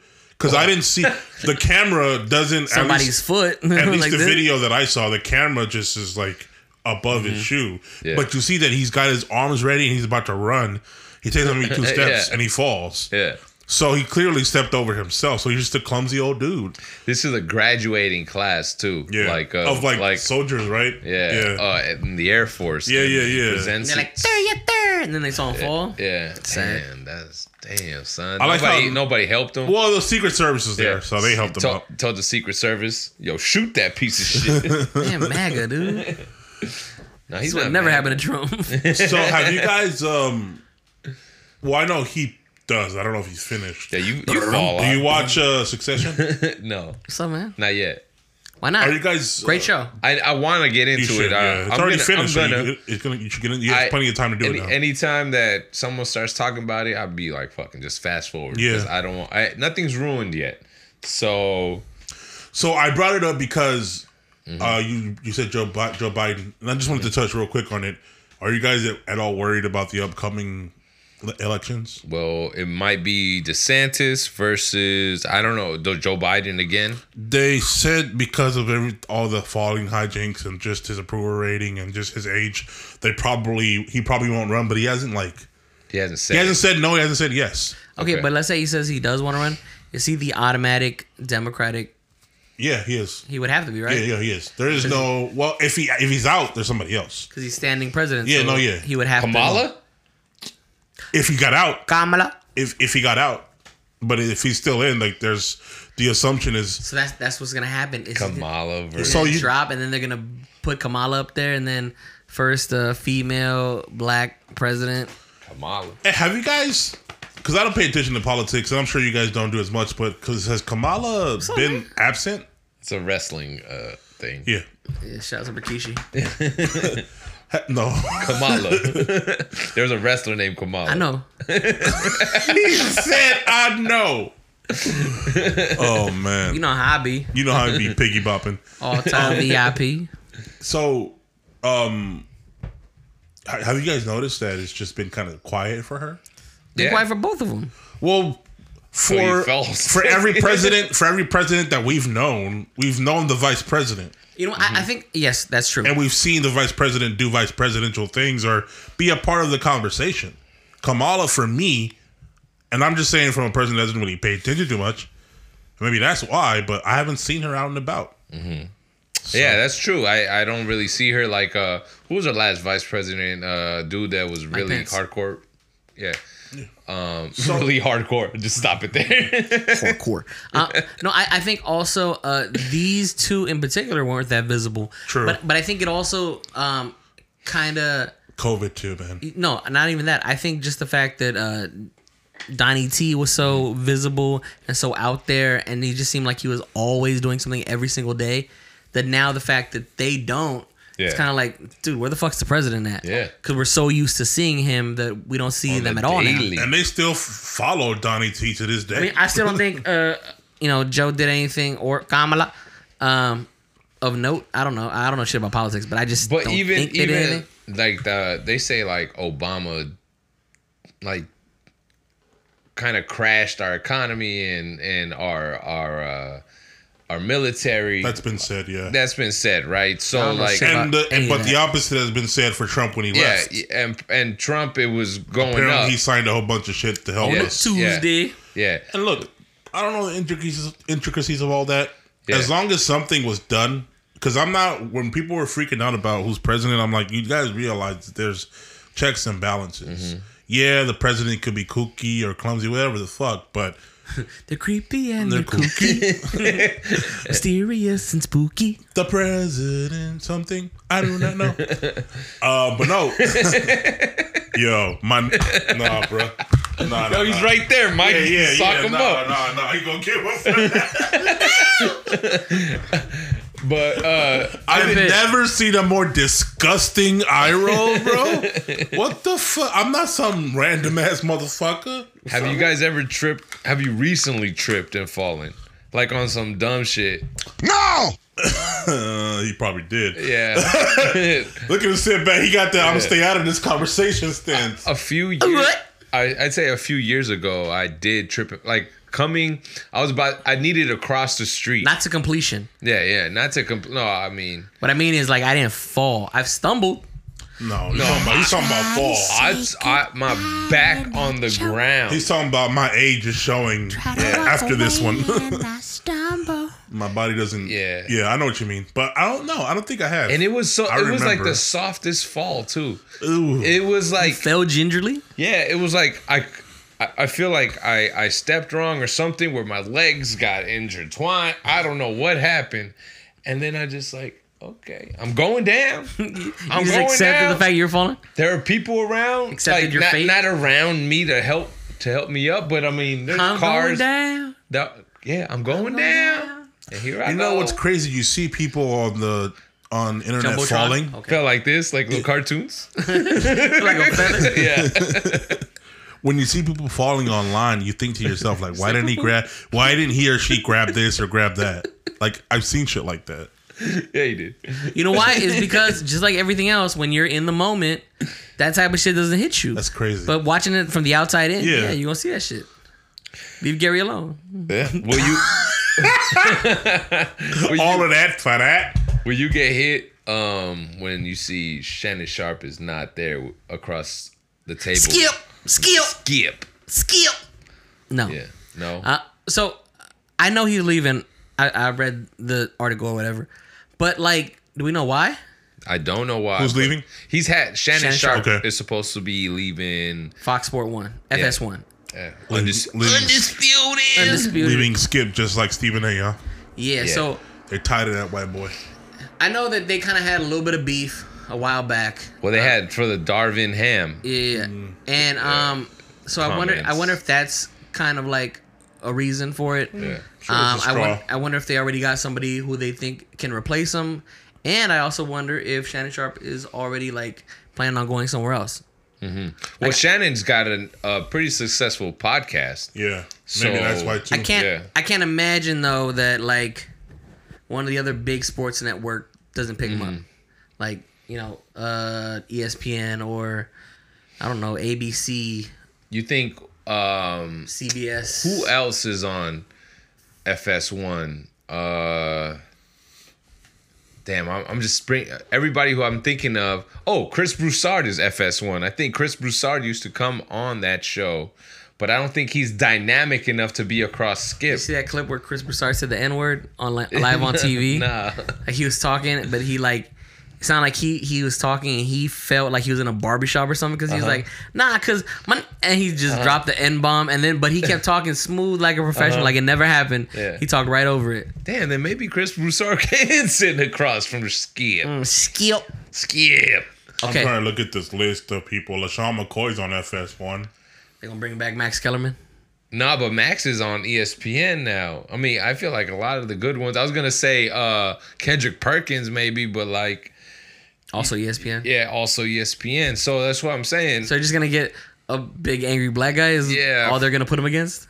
because I didn't see the camera doesn't Somebody's at least, foot. At least like the this. video that I saw, the camera just is like above Mm-hmm. his shoe, Yeah. but you see that he's got his arms ready and he's about to run. He takes only two steps Yeah. and he falls. Yeah. So he clearly stepped over himself. So he's just a clumsy old dude. This is a graduating class too. Yeah, Like uh, of like, soldiers, right? yeah, yeah. Uh, in the Air Force. Yeah, and yeah, he yeah. presents And they're it- like, there you there. And then they saw him fall. Yeah, sad. damn, that's damn, son. I like nobody, how- nobody helped him. Well, the Secret Service is there, Yeah. so they helped him told, out. Told the Secret Service, yo, shoot that piece of shit. Damn, MAGA, dude. no, This he's would not never mad. happen to Trump. So have you guys? um Well, I know he does. I don't know if he's finished. Yeah, you you fall Do you off. watch uh, Succession? No, What's up, man? not yet. Why not? Are you guys? Great uh, show. I, I want to get You into should. it. Yeah. I, It's I'm already gonna, finished. I'm so gonna. you, it's gonna. You should get in. You have I- plenty of time to do any, it now. Anytime that someone starts talking about it, I'd be like, "Fucking just fast forward." Yeah. because I don't want. I, nothing's ruined yet. So So I brought it up because Mm-hmm. uh, you you said Joe Bi- Joe Biden, and I just wanted to touch real quick on it. Are you guys at, at all worried about the upcoming le- elections? well, it might be DeSantis versus I don't know, the Joe Biden again. They said because of every, all the falling hijinks and just his approval rating and just his age, they probably he probably won't run. But he hasn't like He hasn't said. he hasn't it. said no. He hasn't said yes. Okay, Okay. but let's say he says he does want to run. Is he the automatic Democratic? Yeah, he is. He would have to be, right? Yeah, yeah, he is. There is no. Well, if he if he's out, there's somebody else. Because he's standing president. Yeah, so no, yeah. He would have to. Kamala. If he got out, Kamala. if if he got out, but if he's still in, like there's the assumption is So that's that's what's gonna happen. Is Kamala He's versus. So gonna you- drop, and then they're gonna put Kamala up there, and then first uh, female black president. Kamala. Hey, have you guys? Because I don't pay attention to politics, and I'm sure you guys don't do as much. But because has Kamala up, been man? absent? It's a wrestling uh, thing. Yeah. Yeah, shout out to Rikishi. Ha- No. Kamala. There's a wrestler named Kamala. I know. He said, "I know." Oh man. You know how I be. You know how he be piggy bopping. All time V I P. So, um, ha- have you guys noticed that it's just been kind of quiet for her? Been Yeah. quiet for both of them. Well, So for you fell asleep. for every president, for every president that we've known, we've known the vice president, You know, I, I think yes, that's true. and we've seen the vice president do vice presidential things or be a part of the conversation. Kamala, for me, and I'm just saying from a person that doesn't really pay attention too much. Maybe that's why, but I haven't seen her out and about. Yeah, that's true. I, I don't really see her like uh who was our last vice president uh dude that was really Pence. hardcore. Yeah. Um really hardcore. Just stop it there. Hardcore. Uh, no, I, I think also uh, these two in particular weren't that visible. True. But but I think it also um, kind of COVID too, man. no, not even that. I think just the fact that uh, Donnie T was so visible and so out there, and he just seemed like he was always doing something every single day. That now the fact that they don't, it's Yeah. kind of like, dude, where the fuck's the president at? Yeah. Because we're so used to seeing him that we don't see On them the at all now. daily. And they still f- follow Donnie T to this day. I mean, I still don't think uh, you know Joe did anything or Kamala um, of note. I don't know. I don't know shit about politics, but I just But don't even think they did even anything. like the they say like Obama like kind of crashed our economy and and our our uh our military. That's been said, yeah. That's been said, right? I So don't know like shit and the, about any and of but the that. opposite has been said for Trump when he yeah, left. and and Trump it was going Apparently, up. he signed a whole bunch of shit to help Yeah. us. Tuesday. Yeah. And look, I don't know the intricacies intricacies of all that. Yeah. As long as something was done, because I'm not. When people were freaking out about who's president, I'm like, you guys realize that there's checks and balances. Mm-hmm. Yeah, the president could be kooky or clumsy, whatever the fuck, but They're creepy and they're they're kooky. mysterious and spooky. The president, something I do not know. uh, but no, yo, my nah, bro. Nah, No, nah, he's nah. right there, Mike. Yeah, yeah, Sock yeah. him No, up. no, no. He gonna give us. But uh I've Pivot. never seen a more disgusting eye roll, bro. What the fuck? I'm not some random ass motherfucker. have you guys ever tripped? Have you recently tripped and fallen? Like on some dumb shit? No! Uh, he probably did. Yeah. Look at him sit back. He got the I'm gonna stay out of this conversation stance. a few years What? I, I'd say a few years ago I did trip like coming. I was about. I needed to cross the street. Not to completion. yeah, yeah. Not to compl- No, I mean, What I mean is like I didn't fall. I've stumbled. No, he's talking about, he's talking about fall. I, I my back on the ground. He's talking about my age is showing after this one. My body doesn't. Yeah. Yeah, I know what you mean, but I don't know. I don't think I have. And it was so. I It was like remember. the softest fall too. Ooh. It was like Fell gingerly. yeah. It was like I. I I feel like I, I stepped wrong or something where my legs got intertwined. I don't know what happened. And then I just like, okay, I'm going down. I'm You just going accepted down. the fact you're falling. There are people around, Accepted like your not, fate? not around me to help to help me up, but I mean, there's I'm cars. going down. That, yeah, I'm going down. And here I You go. know what's crazy? You see people on the on internet Jumbotron? falling. Okay. Felt like this, like little cartoons. Like a feather. Yeah. When you see people falling online, you think to yourself like, why didn't he grab? Why didn't he or she grab this or grab that? Like I've seen shit like that. Yeah, you did. You know why? It's because just like everything else, when you're in the moment, that type of shit doesn't hit you. That's crazy. But watching it from the outside in, Yeah. yeah, you gonna see that shit. Leave Gary alone. Yeah. Will you? will All you, of that for that. will you get hit um, when you see Shannon Sharp is not there across the table? Skip, skip, Skip. skip. No. Yeah. No. Uh, so I know he's leaving. I, I read the article or whatever, but like, do we know why? I don't know why. Who's but leaving? He's had Shannon, Shannon Sharp Sharp. Okay. is supposed to be leaving. Fox Sport One, F S One, Uh, Leaving- undis- leaving- undisputed. undisputed. Leaving Skip just like Stephen A. Huh? Yeah, Yeah. So They're tired of that white boy. I know that they kind of had a little bit of beef a while back. Well, they had for the Darvin Ham. Yeah, and um, so I wonder, I Comments. wonder if that's kind of like a reason for it. Yeah. Sure, Um, it's a I, straw. won- I wonder if they already got somebody who they think can replace him, and I also wonder if Shannon Sharp is already like planning on going somewhere else. Well, Shannon's got a, a pretty successful podcast. Yeah, So- maybe that's why too. I can't, Yeah. I can't imagine though that like one of the other big sports network doesn't pick him up, like you know, uh, E S P N or I don't know, A B C, You think um, C B S. who else is on F S one? Uh, damn, I'm, I'm just spring. Everybody who I'm thinking of. Oh, Chris Broussard is F S one. I think Chris Broussard used to come on that show, but I don't think he's dynamic enough to be across Skip. You see that clip where Chris Broussard said the N word on li- live on T V? Nah. Like he was talking, but he like it sounded like he he was talking and he felt like he was in a barbershop or something because he was Uh-huh. like, nah, cause my and he just dropped the N bomb and then but he kept talking smooth like a professional, Uh-huh. like it never happened. Yeah. He talked right over it. Damn, then maybe Chris Broussard can sit across from Skip. Mm, skip. Skip. I'm Okay, trying to look at this list of people. LaShawn McCoy's on F S one. they're gonna bring back Max Kellerman. Nah, but Max is on E S P N now. I mean, I feel like a lot of the good ones. I was gonna say uh Kendrick Perkins maybe, but like Also E S P N. yeah, also E S P N. So that's what I'm saying. So they're just gonna get a big angry black guy is Yeah. all they're gonna put him against?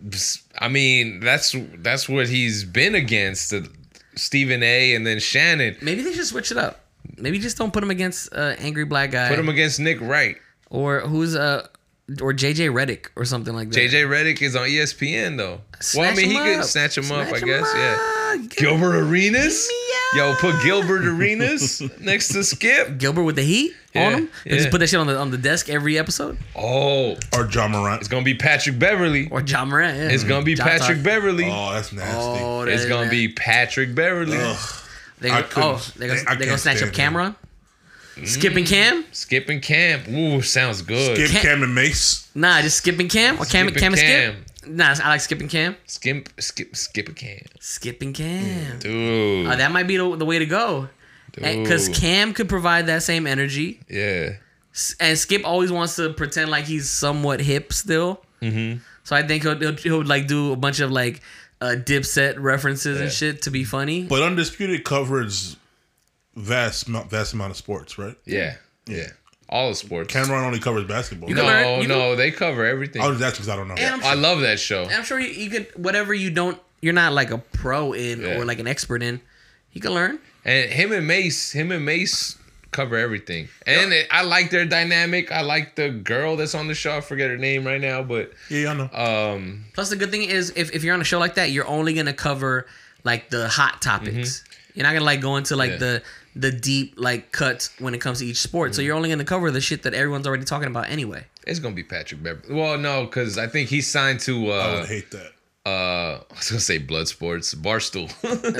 I mean, that's that's what he's been against. uh, Stephen A. and then Shannon. Maybe they should switch it up. Maybe just don't put him against uh, angry black guy. Put him against Nick Wright. or who's uh or J J Redick or something like that. J J Redick is on E S P N though. Snatch well, I mean, he him could up. snatch him up, Snatch I him guess. Yeah. up. Gilbert Arenas. me Yo, put Gilbert Arenas next to Skip. Gilbert with the heat Yeah, on him. They yeah. just put that shit on the on the desk every episode. Oh, Or John Morant. it's gonna be Patrick Beverly. Or John Morant. Yeah. It's gonna be John Patrick Talk. Beverly. Oh, that's nasty. Oh, that It's is gonna bad. be Patrick Beverly. Ugh. They I go, couldn't- oh, they're gonna, I they gonna can't snatch up stand him. Cameron. Skipping Cam? Skipping Camp. Ooh, sounds good. Skip Cam- Cam and Mace. Nah, just skipping Cam or Cam Skipping Cam and Cam. Skip. Nah, I like skipping Cam. Skip, skip, skip a Cam. Skipping Cam. Dude. Uh, that might be the, the way to go. Because Dude. Cam could provide that same energy. Yeah. S- And Skip always wants to pretend like he's somewhat hip still. Mm-hmm. So I think he'll, he'll, he'll like do a bunch of like uh, Dipset references and Yeah. shit to be funny. But Undisputed covers vast mo- vast amount of sports, right? Yeah. Yeah. All the sports. Cameron only covers basketball. You no, can learn- you no, they cover everything. Oh, that's because I don't know. And I'm I love that show. And I'm sure you, you could, whatever you don't, you're not like a pro in Yeah. or like an expert in, you can learn. And him and Mace, him and Mace cover everything. And it, I like their dynamic. I like the girl that's on the show. I forget her name right now, but Yeah, I know. um, Plus, the good thing is, if, if you're on a show like that, you're only gonna cover like the hot topics. You're not gonna like go into like Yeah. the the deep like cuts when it comes to each sport. So you're only gonna cover the shit that everyone's already talking about anyway. it's gonna be Patrick Beverly. Well, no, because I think he's signed to. I Uh, would hate that. uh, I was gonna say Blood Sports, Barstool.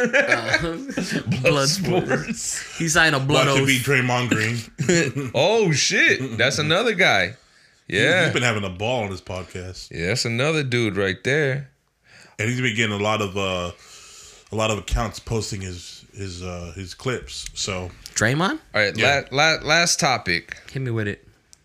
Blood sports. He signed a blood Watch it oath. be Draymond Green. Oh shit, that's another guy. Yeah, He's been having a ball on this podcast. yeah, that's another dude right there. And he's been getting a lot of uh a lot of accounts posting his his uh his clips. So Draymond, All right, Yeah. la- la- last topic. hit me with it.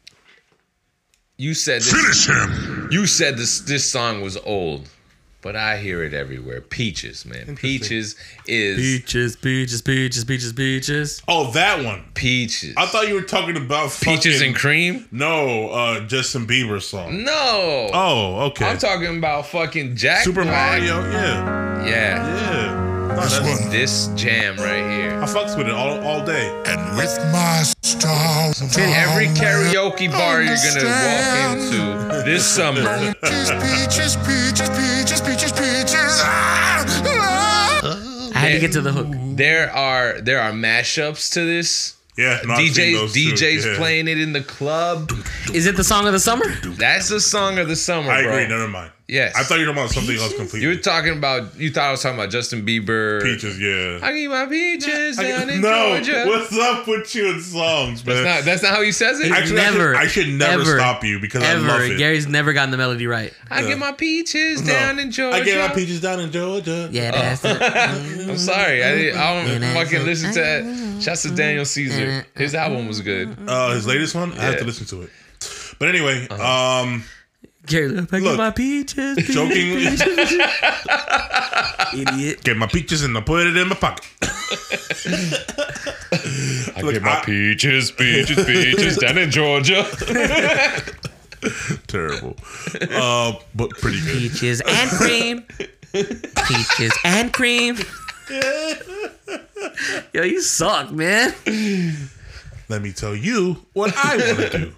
You said this. Finish him. You said this this song was old, but I hear it everywhere. Peaches, man. Peaches is Peaches, peaches, peaches, peaches, peaches. Oh, that one. peaches. I thought you were talking about Peaches fucking- and cream. No, uh Justin Bieber song. No. Oh, okay. I'm talking about fucking Jack Super Black. Mario, yeah. Yeah. Yeah. No, that's- This jam right here. I fucks with it all, all day. And with my stars Every karaoke bar you're gonna walk into this summer. peaches, peaches, peaches, peaches, peaches. Ah, ah. I had to get to the hook. There are there are mashups to this. Yeah, no, I've seen DJs those too, DJs yeah. playing it in the club. Is it the song of the summer? That's the song of the summer, I bro. agree, never mind. Yes. I thought you were talking about something else completely. You were talking about. You thought I was talking about Justin Bieber. Peaches, yeah. I get my peaches I- down in no, Georgia. what's up with you and songs, man? That's not. That's not how he says it. Actually, Never, I should, I should never ever, stop you because I love Ever. it. Gary's never gotten the melody right. I get my peaches No. down in Georgia. I get my peaches down in Georgia. Yeah, that's it. I'm sorry. I, didn't, I don't Yeah, fucking that's- listen to that. Shouts to Daniel Caesar. His album was good. Uh, his latest one, I have to Yeah. listen to it. But anyway, Uh-huh. um, Gary, look, I get Look, my peaches. peaches, jokingly, idiot. get my peaches and I put it in my pocket. I Look, get my I- peaches, peaches, peaches down in Georgia. Terrible, uh, but pretty good. Peaches and cream. Peaches and cream. Yo, you suck, man. Let me tell you what I want to do.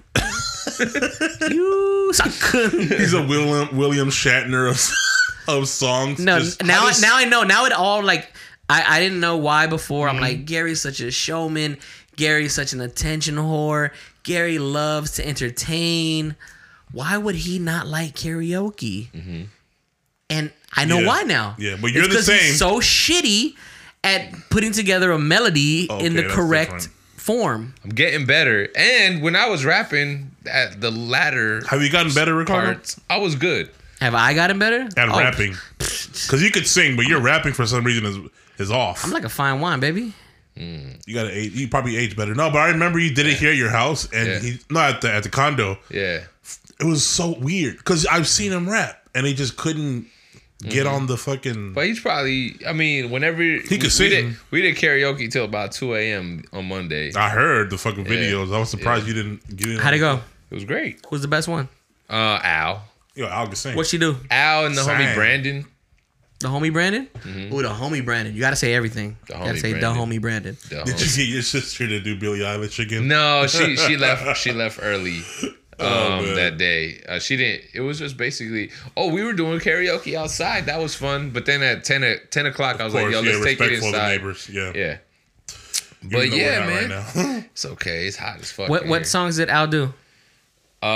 You suck. He's a William William Shatner of of songs. No, Just- now how does- now I know. Now it all like I, I didn't know why before. Mm-hmm. I'm like, Gary's such a showman. Gary's such an attention whore. Gary loves to entertain. Why would he not like karaoke? And I know Yeah. why now. Yeah, but you're It's the 'cause he's same. so shitty at putting together a melody Okay, in the that's correct different. form. I'm getting better. And when I was rapping at the latter Have you gotten better, Ricardo? parts, I was good. Have I gotten better? At Oh, rapping? Because you could sing, but your rapping for some reason is is off. I'm like a fine wine, baby. You got to age. You probably age better. No, but I remember you did it here at your house, and Yeah. he not at the at the condo. Yeah. It was so weird because I've seen him rap, and he just couldn't get Mm-hmm. on the fucking. But he's probably, I mean, whenever he could we, sing. did, we did karaoke till about two a.m. on Monday. I heard the fucking videos. I was surprised you didn't get in. How'd it go? It was great. Who's the best one? Uh, Al. Yo, Al can sing. What'd she do? Al and the Sang. homie Brandon. The homie Brandon? Ooh, the homie Brandon. You gotta say everything. The you gotta homie say Brandon. the homie Brandon. The Did homie. you get your sister to do Billie Eilish again? No, she she left she left early Oh, um man. that day. Uh, she didn't. It was just basically, oh, we were doing karaoke outside. That was fun. But then at ten o- ten o'clock, I was Of like, course, yo, yeah, let's take it respectful of the inside. neighbors. Yeah. Yeah. Even But though yeah, we're not man. Right now. It's okay. It's hot as fuck. What in what here. songs did Al do? Uh,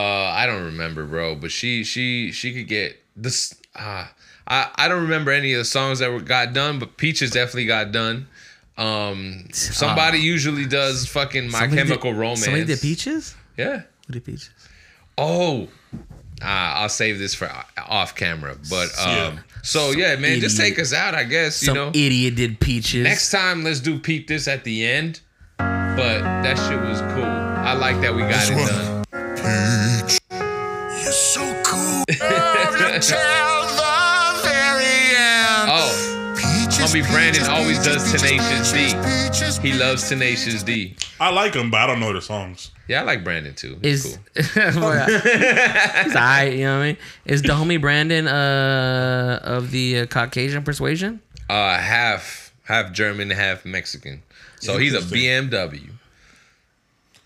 I don't remember, bro. But she she she could get this. Ah, I I don't remember any of the songs that were got done, but Peaches definitely got done. Um, somebody usually does fucking My Somebody Chemical did, Romance. Somebody did Peaches? Yeah. Who did Peaches? Oh, uh, I'll save this for off camera. But um, Yeah. so yeah, man, just idiot. take us out, I guess. You Some know, idiot did Peaches. next time let's do Pete this at the end. But that shit was cool. I like that we got it done. Peach, you're so cool. Love you till the very end. Oh, Peaches, homie Brandon peaches, always peaches, does peaches, Tenacious D. peaches, peaches, He loves Tenacious D. I like him, but I don't know the songs. Yeah, I like Brandon too. He's is cool. it's alright, you know what I mean? Is the homie Brandon uh of the uh, Caucasian persuasion? Uh, half half German, half Mexican. So he's a Interesting. B M W.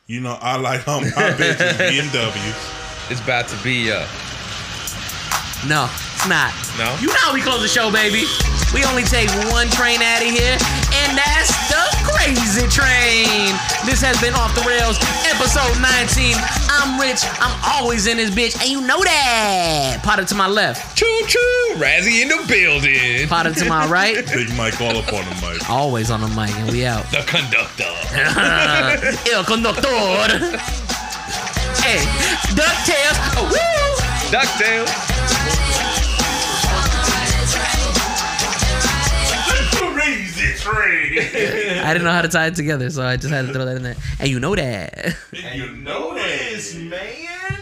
You know, I like um, my bitches B M W. It's about to be uh No, it's not. No? You know how we close the show, baby. We only take one train out of here, and that's the Crazy Train. This has been Off the Rails, episode nineteen. I'm Rich. I'm always in this bitch, and you know that. Potter to my left. choo choo, Razzie in the building. Potter to my right. Big Mike all up on the mic. Always on the mic, and we out. The conductor. El conductor. Hey, DuckTales. Oh, woo. DuckTales. Crazy Train. I didn't know how to tie it together, so I just had to throw that in there. And you know that. And you know this, man.